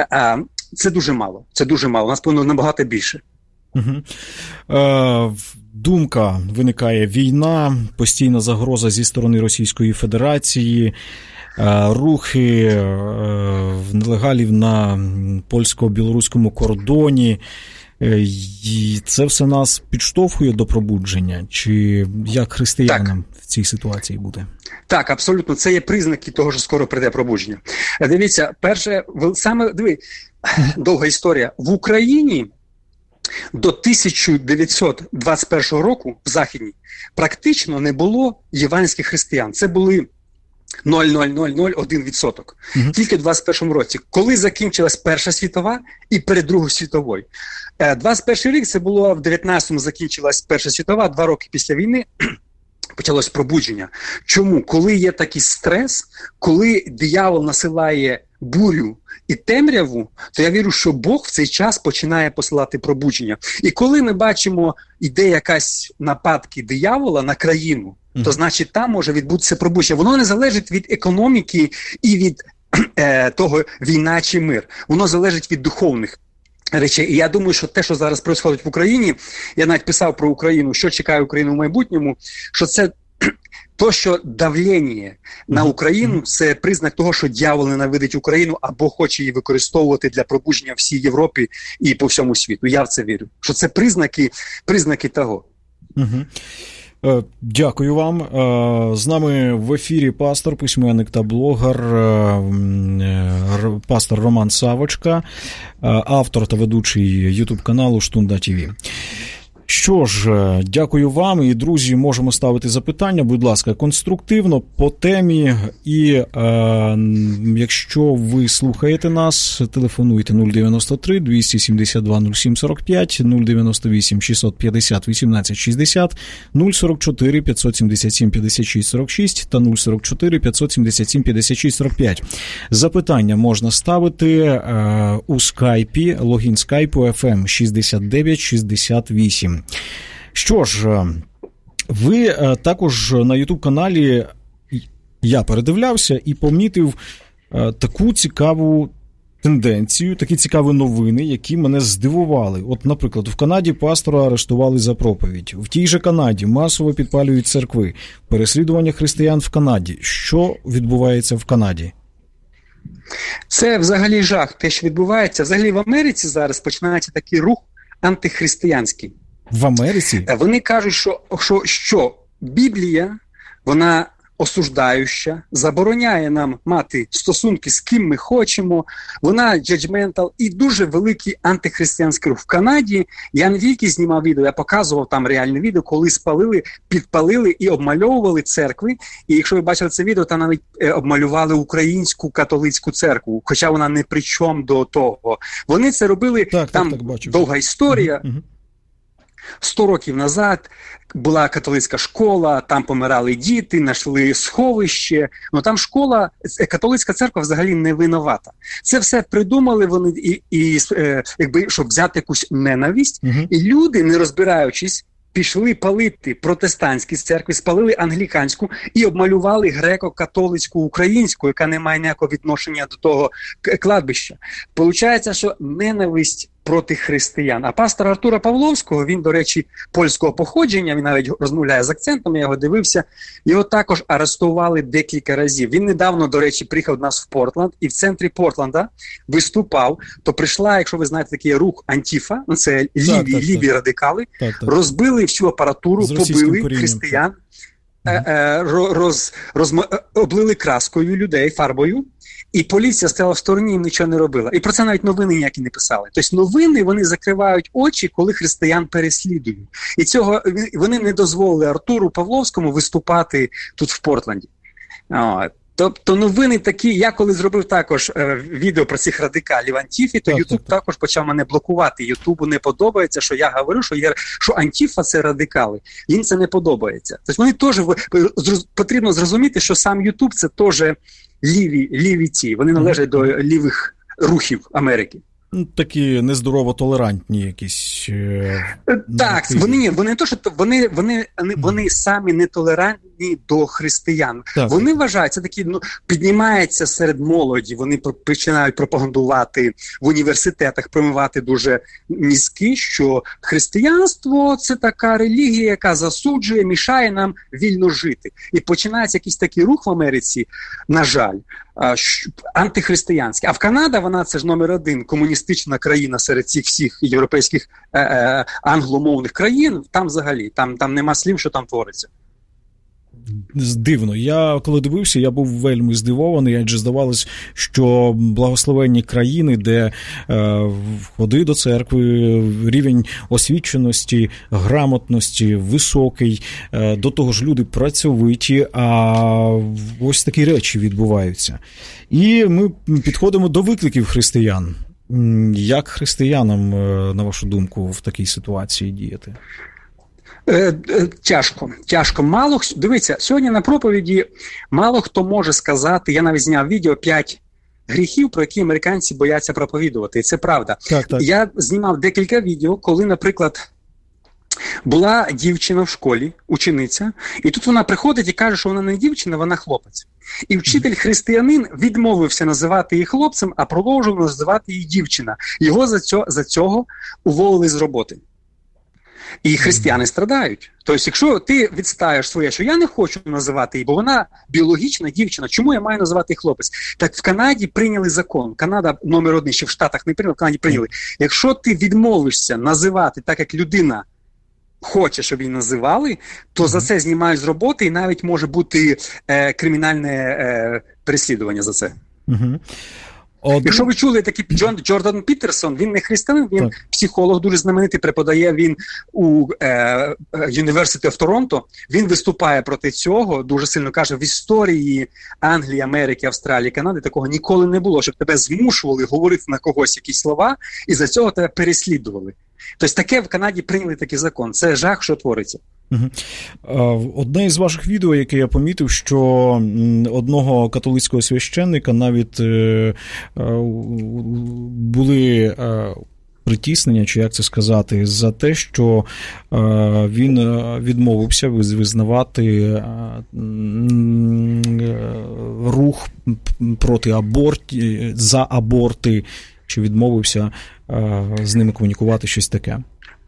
Це дуже мало. Це дуже мало. У нас повинно набагато більше. Угу. Е, думка виникає: війна, постійна загроза зі сторони Російської Федерації, е, рухи е, нелегалів на польсько-білоруському кордоні. Е, і це все нас підштовхує до пробудження? Чи як християнам так в цій ситуації буде? Так, абсолютно. Це є признаки того, що скоро прийде пробудження. Дивіться, перше, саме, диви, довга історія. В Україні до тисяча дев'ятсот двадцять першого року в Західній практично не було євангельських християн. Це були нуль цілих нуль нуль один відсоток. Mm-hmm. Тільки в двадцять першому році, коли закінчилась Перша світова і перед Другою світовою. двадцять перший рік, це було в дев'ятнадцятому закінчилась Перша світова, два роки після війни почалось пробудження. Чому? Коли є такий стрес, коли диявол насилає бурю і темряву, то я вірю, що Бог в цей час починає посилати пробудження. І коли ми бачимо, іде якась нападки диявола на країну, mm-hmm. то значить там може відбутися пробудження. Воно не залежить від економіки і від е, того, війна чи мир. Воно залежить від духовних речей. І я думаю, що те, що зараз відбувається в Україні, я навіть писав про Україну, що чекає Україну в майбутньому, що це то, що давлення на Україну, це признак того, що дьявол ненавидить Україну або хоче її використовувати для пробудження всій Європі і по всьому світу. Я в це вірю. Що це признаки, признаки того. Угу. Дякую вам. З нами в ефірі пастор, письменник та блогер, пастор Роман Савочка, автор та ведучий ютуб каналу Штунда ТВ. Що ж, дякую вам. І, друзі, можемо ставити запитання, будь ласка, конструктивно, по темі. І е, якщо ви слухаєте нас, телефонуйте нуль дев'яносто три двісті сімдесят два нуль сім сорок п'ять, нуль дев'яносто вісім шістсот п'ятдесят вісімнадцять шістдесят, нуль сорок чотири п'ятсот сімдесят сім п'ятдесят шість сорок шість та нуль сорок чотири п'ятсот сімдесят сім п'ятдесят шість сорок п'ять. Запитання можна ставити е, у скайпі, логін скайпу еф ем шістдесят дев'ять шістдесят вісім. Що ж, ви також на ютуб-каналі, я передивлявся і помітив таку цікаву тенденцію, такі цікаві новини, які мене здивували. От, наприклад, в Канаді пастора арештували за проповідь. В тій же Канаді масово підпалюють церкви. Переслідування християн в Канаді. Що відбувається в Канаді? Це взагалі жах, те, що відбувається. Взагалі в Америці зараз починається такий рух антихристиянський. В Америці? Вони кажуть, що, що, що Біблія, вона осуждающа, забороняє нам мати стосунки з ким ми хочемо, вона judgmental і дуже великий антихристиянський рух. В Канаді я не тільки знімав відео, я показував там реальне відео, коли спалили, підпалили і обмальовували церкви. І якщо ви бачили це відео, там навіть е, обмалювали українську католицьку церкву, хоча вона не при чому до того. Вони це робили, так, там так, так, бачу. Довга історія. Угу, угу. Сто років назад була католицька школа, там помирали діти, знайшли сховище. Ну там школа, католицька церква взагалі не винувата. Це все придумали вони, і, і, е, якби, щоб взяти якусь ненависть. Uh-huh. І люди, не розбираючись, пішли палити протестантські церкви, спалили англіканську і обмалювали греко-католицьку українську, яка не має ніякого відношення до того кладбища. Получається, що ненависть проти християн. А пастор Артура Павловського, він, до речі, польського походження, він навіть розмовляє з акцентом, я його дивився, його також арештували декілька разів. Він недавно, до речі, приїхав до нас в Портленд, і в центрі Портленда виступав, то прийшла, якщо ви знаєте, такий рух Антіфа, ну це ліві, так, так, ліві так. радикали, так, так. розбили всю апаратуру, побили християн, mm-hmm. роз, роз, облили краскою людей, фарбою, і поліція стояла в стороні і нічого не робила. І про це навіть новини ніякі не писали. Тобто новини, вони закривають очі, коли християн переслідують. І цього вони не дозволили Артуру Павловському виступати тут в Портленді. Тобто новини такі, я коли зробив також е, відео про цих радикалів Антіфі, то Ютуб також почав мене блокувати. Ютубу не подобається, що я говорю, що, є, що Антіфа – це радикали. Їм це не подобається. Тобто вони теж, потрібно зрозуміти, що сам Ютуб – це теж ліві, ліві ті, вони належать до лівих рухів Америки. Такі нездорово толерантні якісь. Е, так, вони, вони не то, що вони, вони, вони, вони самі нетолерантні до християн. Так. Вони вважають, це такі, ну, піднімається серед молоді, вони починають пропагандувати в університетах, промивати дуже мізки, що християнство – це така релігія, яка засуджує, мішає нам вільно жити. І починається якийсь такий рух в Америці, на жаль, антихристиянський. А в Канада, вона це ж номер один, комуністична країна серед цих всіх європейських е- е- англомовних країн, там взагалі, там, там нема слів, що там твориться. Дивно. Я, коли дивився, я був вельми здивований, адже здавалось, що благословенні країни, де е, ходи до церкви, рівень освіченості, грамотності високий, е, до того ж люди працьовиті, а ось такі речі відбуваються. І ми підходимо до викликів християн. Як християнам, на вашу думку, в такій ситуації діяти? Е, е, тяжко, тяжко. Мало, дивіться, сьогодні на проповіді мало хто може сказати, я навіть зняв відео п'ять гріхів, про які американці бояться проповідувати, і це правда. Так, так. Я знімав декілька відео, коли, наприклад, була дівчина в школі, учениця, і тут вона приходить і каже, що вона не дівчина, вона хлопець. І вчитель християнин відмовився називати її хлопцем, а продовжував називати її дівчина. Його за цього, за цього уволили з роботи. І християни страдають. Тобто, якщо ти відстаєш своє, що я не хочу називати її, бо вона біологічна дівчина, чому я маю називати її хлопець? Так в Канаді прийняли закон. Канада номер один, ще в Штатах не прийняли, в Канаді прийняли. Якщо ти відмовишся називати так, як людина хоче, щоб її називали, то mm-hmm. за це знімають з роботи і навіть може бути е, кримінальне е, переслідування за це. Mm-hmm. Один... Якщо ви чули, такий Джон Джордан Пітерсон, він не християнин, він так. психолог, дуже знаменитий, преподає він у е, University of Toronto, він виступає проти цього, дуже сильно каже, в історії Англії, Америки, Австралії, Канади такого ніколи не було, щоб тебе змушували говорити на когось якісь слова, і за цього тебе переслідували. Тобто таке в Канаді прийняли такий закон. Це жах, що твориться. Одне із ваших відео, яке я помітив, що одного католицького священника навіть були притіснення, чи як це сказати, за те, що він відмовився визнавати рух проти абортів, за аборти, чи відмовився з ними комунікувати, щось таке.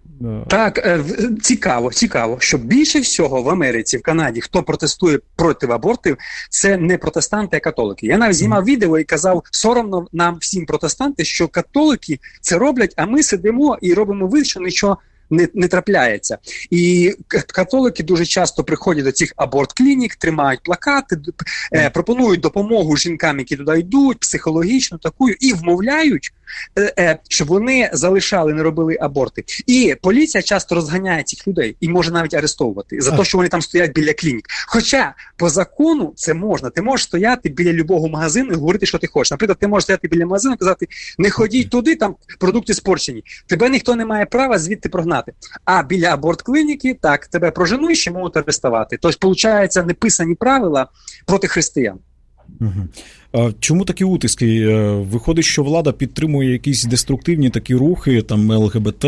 Так, цікаво, цікаво, що більше всього в Америці, в Канаді, хто протестує проти абортів, це не протестанти, а католики. Я навіть знімав відео і казав, соромно нам всім протестанти, що католики це роблять, а ми сидимо і робимо вид, що нічого не, не трапляється. І католики дуже часто приходять до цих аборт-клінік, тримають плакати, е, пропонують допомогу жінкам, які туди йдуть, психологічну, таку, і вмовляють, е, е, щоб вони залишали, не робили аборти. І поліція часто розганяє цих людей і може навіть арестовувати за те, що вони там стоять біля клінік. Хоча по закону це можна. Ти можеш стояти біля любого магазину і говорити, що ти хочеш. Наприклад, ти можеш стояти біля магазину і казати, не ходіть туди, там продукти спорчені. Тебе ніхто не має права звідти прогнати. А біля аборт-клініки, так, тебе проженуть, ще можуть арестувати. Тобто, виходить, неписані правила проти християн. Угу. А чому такі утиски? Виходить, що влада підтримує якісь деструктивні такі рухи, там ЛГБТ,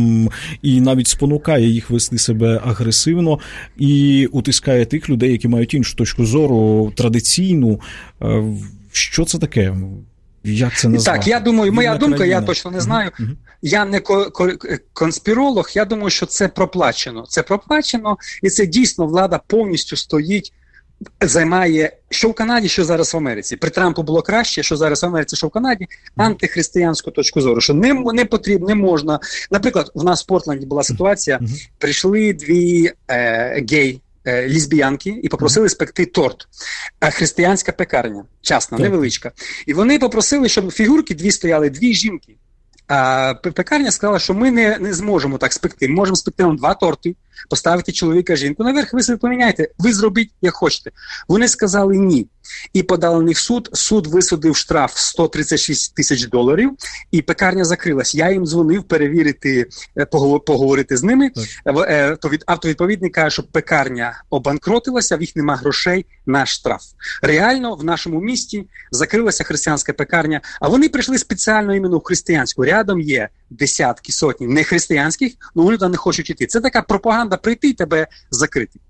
і навіть спонукає їх вести себе агресивно, і утискає тих людей, які мають іншу точку зору, традиційну. Що це таке? Як це назвати? Так, я думаю, моя Вільна думка, країна. Я точно не знаю. Uh-huh. Я не конспіролог, я думаю, що це проплачено. Це проплачено, і це дійсно влада повністю стоїть, займає, що в Канаді, що зараз в Америці. При Трампу було краще, що зараз в Америці, що в Канаді, антихристиянську точку зору, що не, не потрібно, не можна. Наприклад, в нас в Портленді була ситуація, uh-huh. прийшли дві е, гей, лесбіянки і попросили спекти торт. Християнська пекарня, частна, невеличка. І вони попросили, щоб фігурки дві стояли, дві жінки. А пекарня сказала, що ми не, не зможемо так спекти. Ми можемо спекти вам два торти, поставити чоловіка, жінку наверх, ви собі поміняєте, ви зробіть, як хочете. Вони сказали ні. І подали на них суд. Суд висудив штраф сто тридцять шість тисяч доларів, і пекарня закрилась. Я їм дзвонив перевірити, поговорити з ними. Автовідповідник каже, що пекарня обанкротилася, в їх нема грошей на штраф. Реально, в нашому місті закрилася християнська пекарня, а вони прийшли спеціально іменно в християнську. Рядом є десятки, сотні нехристиянських, але вони туди не хочуть йти. Це така пропаганда прийти і тебе закрити.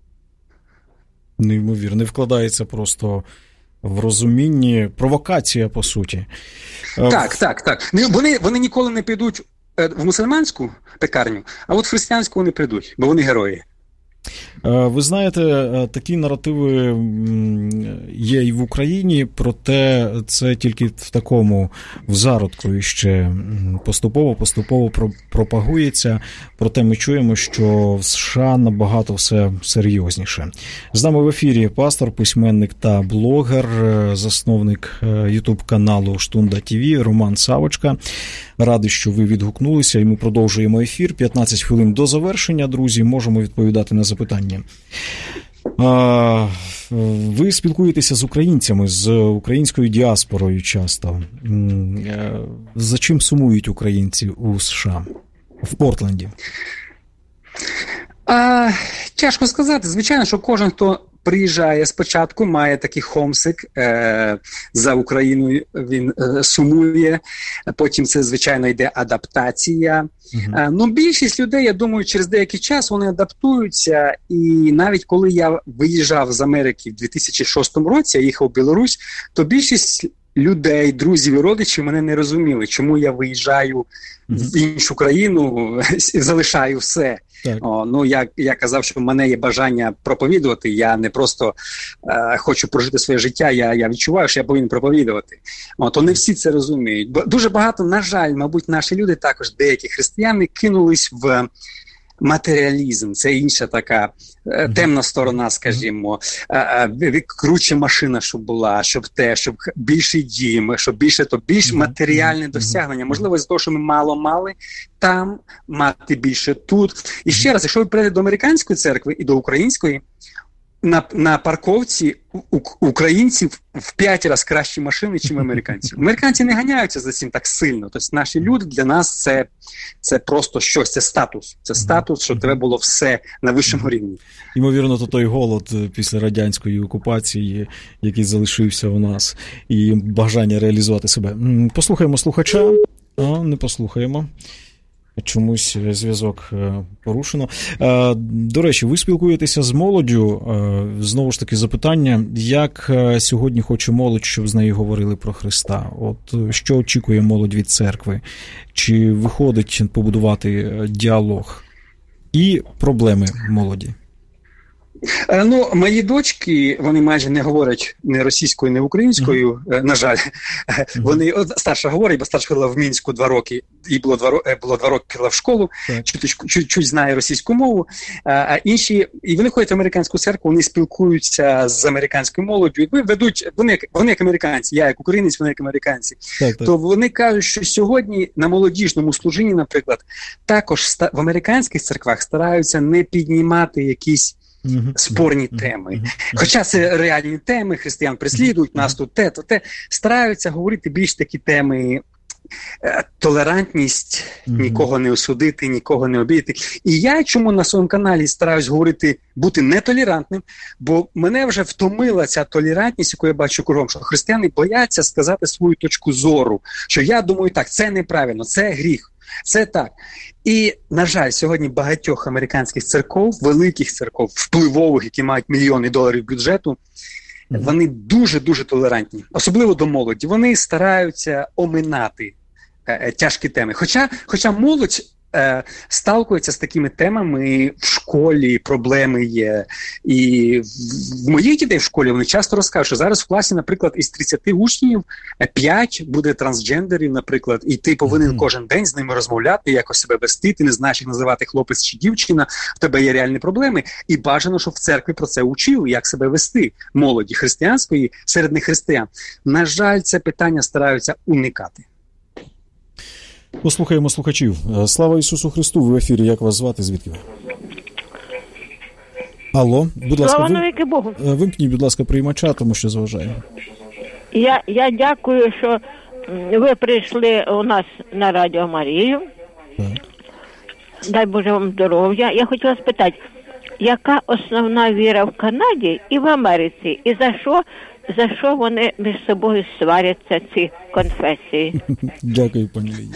Неймовірно, не вкладається просто в розумінні, провокація, по суті. Так, так, так. Вони, вони ніколи не підуть в мусульманську пекарню, а от в християнську вони прийдуть, бо вони герої. Ви знаєте, такі наративи є і в Україні, проте це тільки в такому, в зародку іще поступово-поступово пропагується, проте ми чуємо, що в США набагато все серйозніше. З нами в ефірі пастор, письменник та блогер, засновник ютуб-каналу Штунда ТВ Роман Савочка. Радий, що ви відгукнулися, і ми продовжуємо ефір. п'ятнадцять хвилин до завершення, друзі, можемо відповідати на запитання. Ви спілкуєтеся з українцями, з українською діаспорою часто. За чим сумують українці у США, в Портленді? А, тяжко сказати. Звичайно, що кожен, хто приїжджає спочатку, має такий хомсик е, за Україною, він е, сумує, потім це, звичайно, йде адаптація. Uh-huh. Е, ну, більшість людей, я думаю, через деякий час вони адаптуються, і навіть коли я виїжджав з Америки в дві тисячі шостому році, я їхав в Білорусь, то більшість людей, друзів і родичів мене не розуміли, чому я виїжджаю uh-huh. в іншу країну, залишаю все. О, ну, я, я казав, що в мене є бажання проповідувати, я не просто е, хочу прожити своє життя, я, я відчуваю, що я повинен проповідувати. О, то не всі це розуміють. Бо дуже багато, на жаль, мабуть, наші люди, також деякі християни, кинулись в матеріалізм, це інша така е, темна сторона, скажімо, е, е, круче машина, щоб була, щоб те, щоб більший дім, щоб більше, то більш матеріальне досягнення. Можливо, з того, що ми мало мали там, мати більше тут. І ще раз, якщо ви прийдете до американської церкви і до української, на, на парковці у, українців в п'ять разів кращі машини, ніж американці. Американці не ганяються за цим так сильно. Тобто наші люди, для нас це, це просто щось, це статус. Це статус, щоб тебе було все на вищому рівні. Ймовірно, то той голод після радянської окупації, який залишився у нас, і бажання реалізувати себе. Послухаємо слухача, а не послухаємо. Чомусь зв'язок порушено. До речі, ви спілкуєтеся з молоддю. Знову ж таки, запитання, як сьогодні хоче молодь, щоб з нею говорили про Христа? От що очікує молодь від церкви? Чи виходить побудувати діалог? І проблеми молоді? Ну, мої дочки, вони майже не говорять не російською, не українською, mm-hmm. на жаль. Mm-hmm. Вони, старша говорить, бо старша ходила в Мінську два роки, їй було два, було два роки, ходила в школу, mm-hmm. чуть, чуть, чуть знає російську мову, а інші, і вони ходять в американську церкву, вони спілкуються з американською молоддю, і ведуть, вони, вони як американці, я як українець, вони як американці. Так, так. То вони кажуть, що сьогодні на молодіжному служінні, наприклад, також в американських церквах стараються не піднімати якісь Uh-huh. спорні uh-huh. теми. Uh-huh. Хоча це реальні теми, християн переслідують, uh-huh. нас тут те, то те. Стараються говорити більш такі теми, е, толерантність, uh-huh. нікого не осудити, нікого не обідати. І я чому на своєму каналі стараюсь говорити, бути нетолерантним, бо мене вже втомила ця толерантність, яку я бачу кругом, що християни бояться сказати свою точку зору, що я думаю так, це неправильно, це гріх. Це так. І, на жаль, сьогодні багатьох американських церков, великих церков, впливових, які мають мільйони доларів бюджету, mm-hmm. вони дуже-дуже толерантні. Особливо до молоді. Вони стараються оминати е, тяжкі теми. Хоча, хоча молодь е, сталкується з такими темами в школі, проблеми є. І в, в моїх дітей в школі вони часто розкажуть, що зараз в класі, наприклад, із тридцяти учнів п'ять буде трансгендерів, наприклад, і ти повинен mm-hmm. кожен день з ними розмовляти, якось себе вести, ти не знаєш, як називати хлопець чи дівчина, в тебе є реальні проблеми, і бажано, щоб в церкві про це учили, як себе вести молоді християнської серед нехристиян. На жаль, це питання стараються уникати. Послухаємо слухачів. Слава Ісусу Христу, ви в ефірі. Як вас звати? Звідки ви? Алло, будь ласка, Слава навіки Богу. Вимкніть, будь ласка, приймача, тому що заважає. Я, я дякую, що ви прийшли у нас на Радіо Марію. Так. Дай Боже вам здоров'я. Я хотіла спитати, яка основна віра в Канаді і в Америці? І за що, за що вони між собою сваряться, ці конфесії? Дякую, пані Ліні.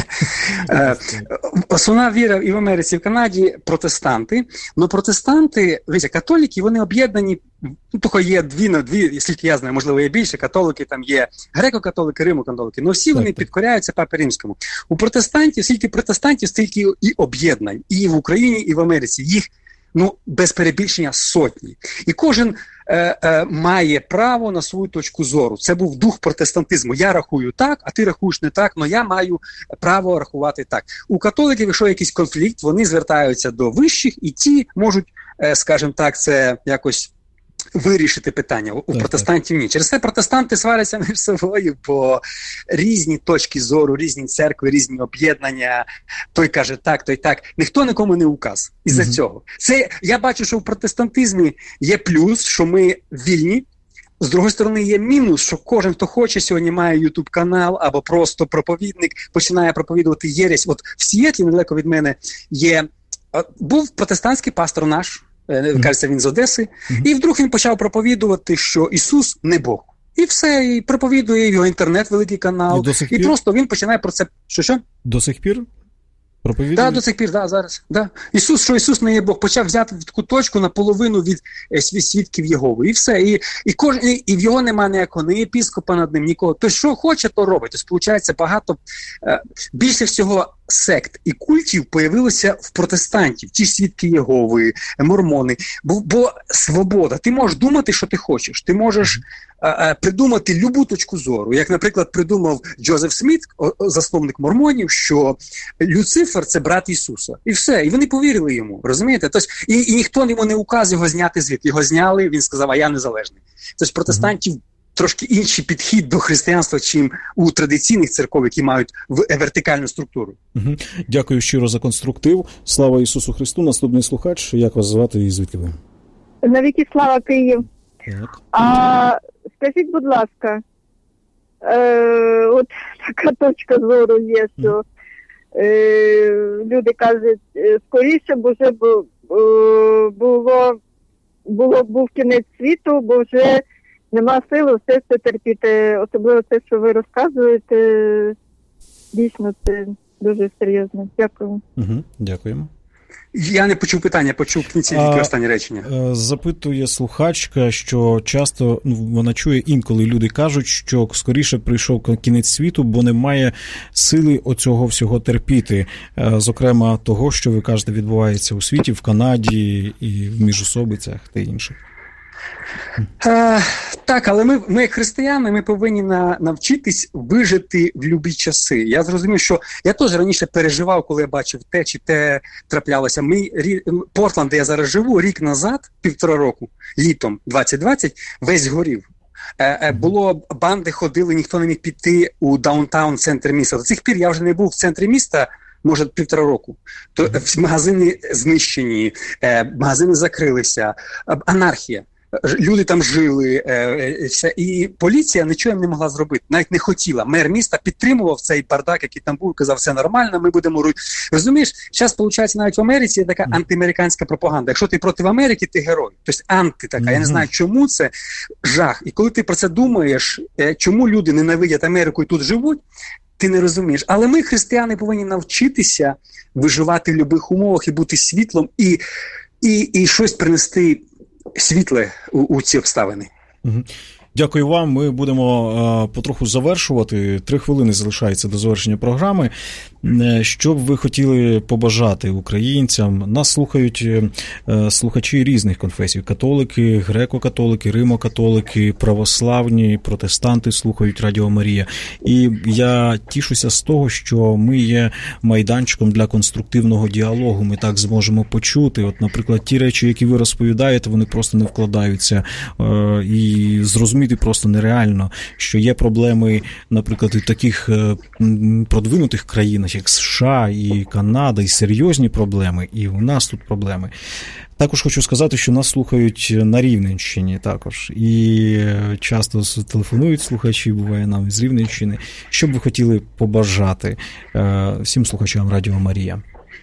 Основна віра і в Америці, і в Канаді протестанти. Ну, протестанти, вися, католики, вони об'єднані, ну, тільки є дві на дві, скільки я знаю, можливо, є більше, католики, там є греко-католики, римо-католики, але всі вони підкоряються Папі Римському. У протестантів, скільки протестантів, стільки і об'єднань, і в Україні, і в Америці. Їх, ну, без перебільшення сотні. І кожен е, е, має право на свою точку зору. Це був дух протестантизму. Я рахую так, а ти рахуєш не так, але я маю право рахувати так. У католиків, якщо якийсь конфлікт, вони звертаються до вищих, і ті можуть, е, скажімо так, це якось вирішити питання. У так, протестантів ні. Через це протестанти сваряться між собою, бо різні точки зору, різні церкви, різні об'єднання. Той каже так, той так. Ніхто нікому не указ. Із-за mm-hmm. цього. Це, я бачу, що в протестантизмі є плюс, що ми вільні. З другої сторони, є мінус, що кожен, хто хоче, сьогодні має ютуб-канал або просто проповідник, починає проповідувати єресь. От в Сіетлі, недалеко від мене, є... Був протестантський пастор наш, Mm-hmm. кажеться, він з Одеси, mm-hmm. і вдруг він почав проповідувати, що Ісус не Бог. І все, і проповідує його інтернет, великий канал, і, і просто він починає про це... Що-що? До сих пір? Проповідує? Так, да, до сих пір, да, зараз. Да. Ісус, що Ісус не є Бог, почав взяти таку точку наполовину від е, свідків Єгови. І все. І, і, кож... і, і в його немає ніякого, ні єпископа над ним, нікого. То що хоче, то робить. Тобто, виходить, багато... Е, більше всього сект і культів появилося в протестантів, ті свідки Єгови, мормони. Бо, бо свобода. Ти можеш думати, що ти хочеш. Ти можеш а, а, придумати любу точку зору. Як, наприклад, придумав Джозеф Сміт, засновник мормонів, що Люцифер – це брат Ісуса. І все. І вони повірили йому. Розумієте? Тобто, і, і ніхто йому не указ його зняти звідти. Його зняли, він сказав, а я незалежний. Тобто протестантів трошки інший підхід до християнства, чим у традиційних церков, які мають вертикальну структуру. Угу. Дякую щиро за конструктив. Слава Ісусу Христу. Наступний слухач. Як вас звати і звідки ви? Навіки слава, Київ. Так. А скажіть, будь ласка, е, от така точка зору є, що е, люди кажуть, скоріше б уже б, е, було, було, був кінець світу, бо вже нема сили все це терпіти. Особливо те, що ви розказуєте, дійсно це дуже серйозно. Дякую. Угу. Дякуємо. Я не почув питання, почув в кінці тільки останнє речення. Запитує слухачка, що часто, ну, вона чує інколи люди кажуть, що скоріше прийшов кінець світу, бо немає сили оцього всього терпіти. Зокрема, того, що ви кажете, відбувається у світі, в Канаді і в міжособицях та інших. Е, так, але ми, ми, як християни, ми повинні на, навчитись вижити в любі часи. Я зрозумів, що я теж раніше переживав, коли я бачив те, чи те траплялося. Мій Портланд, де я зараз живу, рік назад, півтора року, літом двадцять двадцять, весь горів. Е, е, було, банди ходили, ніхто не міг піти у даунтаун, центр міста. До цих пір я вже не був в центрі міста, може, півтора року. То всі магазини знищені, е, магазини закрилися, анархія. Люди там жили, е, все. І поліція нічого їм не могла зробити, навіть не хотіла. Мер міста підтримував цей бардак, який там був, казав, все нормально, ми будемо руйнувати. Розумієш, зараз, виходить, навіть в Америці є така антиамериканська пропаганда. Якщо ти проти Америки, ти герой. Тобто анти така. Я не знаю, чому це жах. І коли ти про це думаєш, е, чому люди ненавидять Америку і тут живуть, ти не розумієш. Але ми, християни, повинні навчитися виживати в будь-яких умовах і бути світлом, і, і, і щось принести світле у, у ці обставини. Угу. Дякую вам. Ми будемо а, потроху завершувати. Три хвилини залишається до завершення програми. Що б ви хотіли побажати українцям? Нас слухають а, слухачі різних конфесій. Католики, греко-католики, римо-католики, православні, протестанти слухають Радіо Марія. І я тішуся з того, що ми є майданчиком для конструктивного діалогу. Ми так зможемо почути. От, наприклад, ті речі, які ви розповідаєте, вони просто не вкладаються а, і зрозуміти просто нереально, що є проблеми, наприклад, і в таких продвинутих країнах, як США і Канада, і серйозні проблеми, і у нас тут проблеми. Також хочу сказати, що нас слухають на Рівненщині також, і часто телефонують слухачі, буває нам з Рівненщини. Що б ви хотіли побажати всім слухачам Радіо Марія?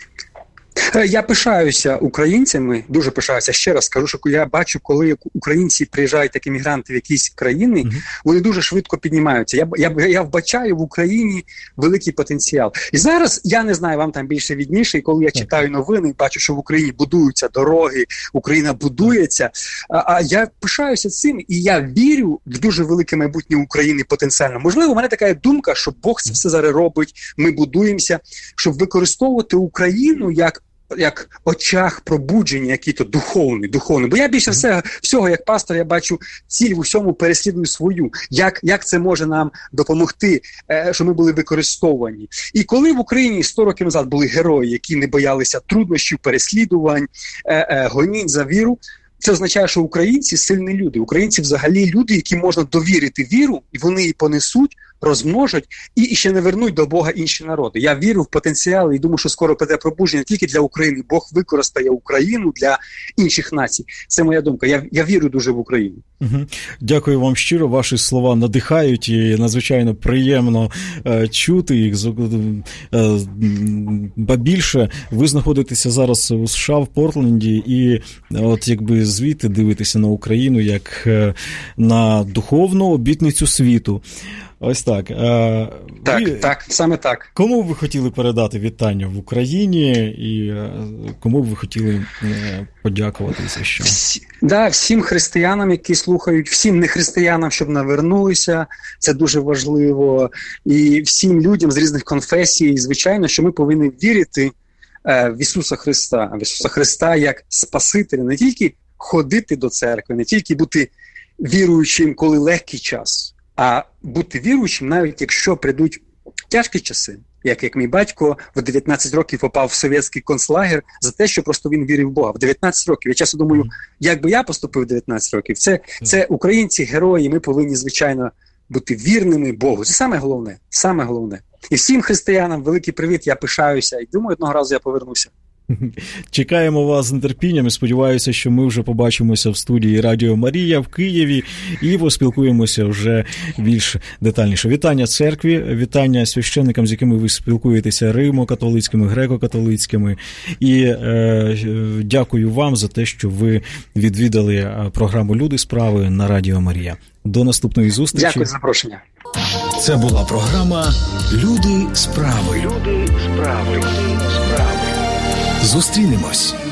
Я пишаюся українцями, дуже пишаюся. Ще раз скажу, що я бачу, коли українці приїжджають, як іммігранти в якісь країни, uh-huh. вони дуже швидко піднімаються. Я, я, я вбачаю в Україні великий потенціал. І зараз, я не знаю, вам там більше відніше, і коли я читаю новини, бачу, що в Україні будуються дороги, Україна будується, а, а я пишаюся цим, і я вірю в дуже велике майбутнє України потенціально. Можливо, в мене така думка, що Бог це все зараз робить, ми будуємося, щоб використовувати Україну як як очах пробудження, який то духовний, духовний. Бо я більше все, всього, як пастор, я бачу ціль в усьому переслідую свою. Як, як це може нам допомогти, е, щоб ми були використовані. І коли в Україні сто років назад були герої, які не боялися труднощів, переслідувань, е, е, гонінь за віру, це означає, що українці – сильні люди. Українці взагалі люди, які можна довірити віру, і вони її понесуть, розмножать і, і ще не вернуть до Бога інші народи. Я вірю в потенціал і думаю, що скоро піде пробудження тільки для України. Бог використає Україну для інших націй. Це моя думка. Я, я вірю дуже в Україну. Угу. Дякую вам щиро. Ваші слова надихають і надзвичайно приємно е, чути їх. Е, ба більше, ви знаходитеся зараз у США, в Портленді, і от якби звідти дивитися на Україну як е, на духовну обітницю світу. Ось так. Так, ви, так, саме так. Кому б ви хотіли передати вітання в Україні і кому б ви хотіли подякувати за що? Всі, да, всім християнам, які слухають, всім нехристиянам, щоб навернулися, це дуже важливо, і всім людям з різних конфесій, звичайно, що ми повинні вірити в Ісуса Христа, в Ісуса Христа як Спасителя, не тільки ходити до церкви, не тільки бути віруючим, коли легкий час, а бути віруючим, навіть якщо прийдуть тяжкі часи, як, як мій батько в дев'ятнадцять років попав в совєтський концлагер за те, що просто він вірив в Бога. В дев'ятнадцять років. Я часто думаю, як би я поступив в дев'ятнадцять років. Це, це українці, герої, ми повинні, звичайно, бути вірними Богу. Це саме головне, саме головне. І всім християнам великий привіт, я пишаюся і думаю, одного разу я повернуся. Чекаємо вас з нетерпінням і сподіваюся, що ми вже побачимося в студії Радіо Марія в Києві і поспілкуємося вже більш детальніше. Вітання церкві, вітання священникам, з якими ви спілкуєтеся, римо-католицькими, греко-католицькими. І е, дякую вам за те, що ви відвідали програму «Люди справи» на Радіо Марія. До наступної зустрічі. Дякую за запрошення. Це була програма «Люди справи». Люди справи. Люди справи. Зустрінемось.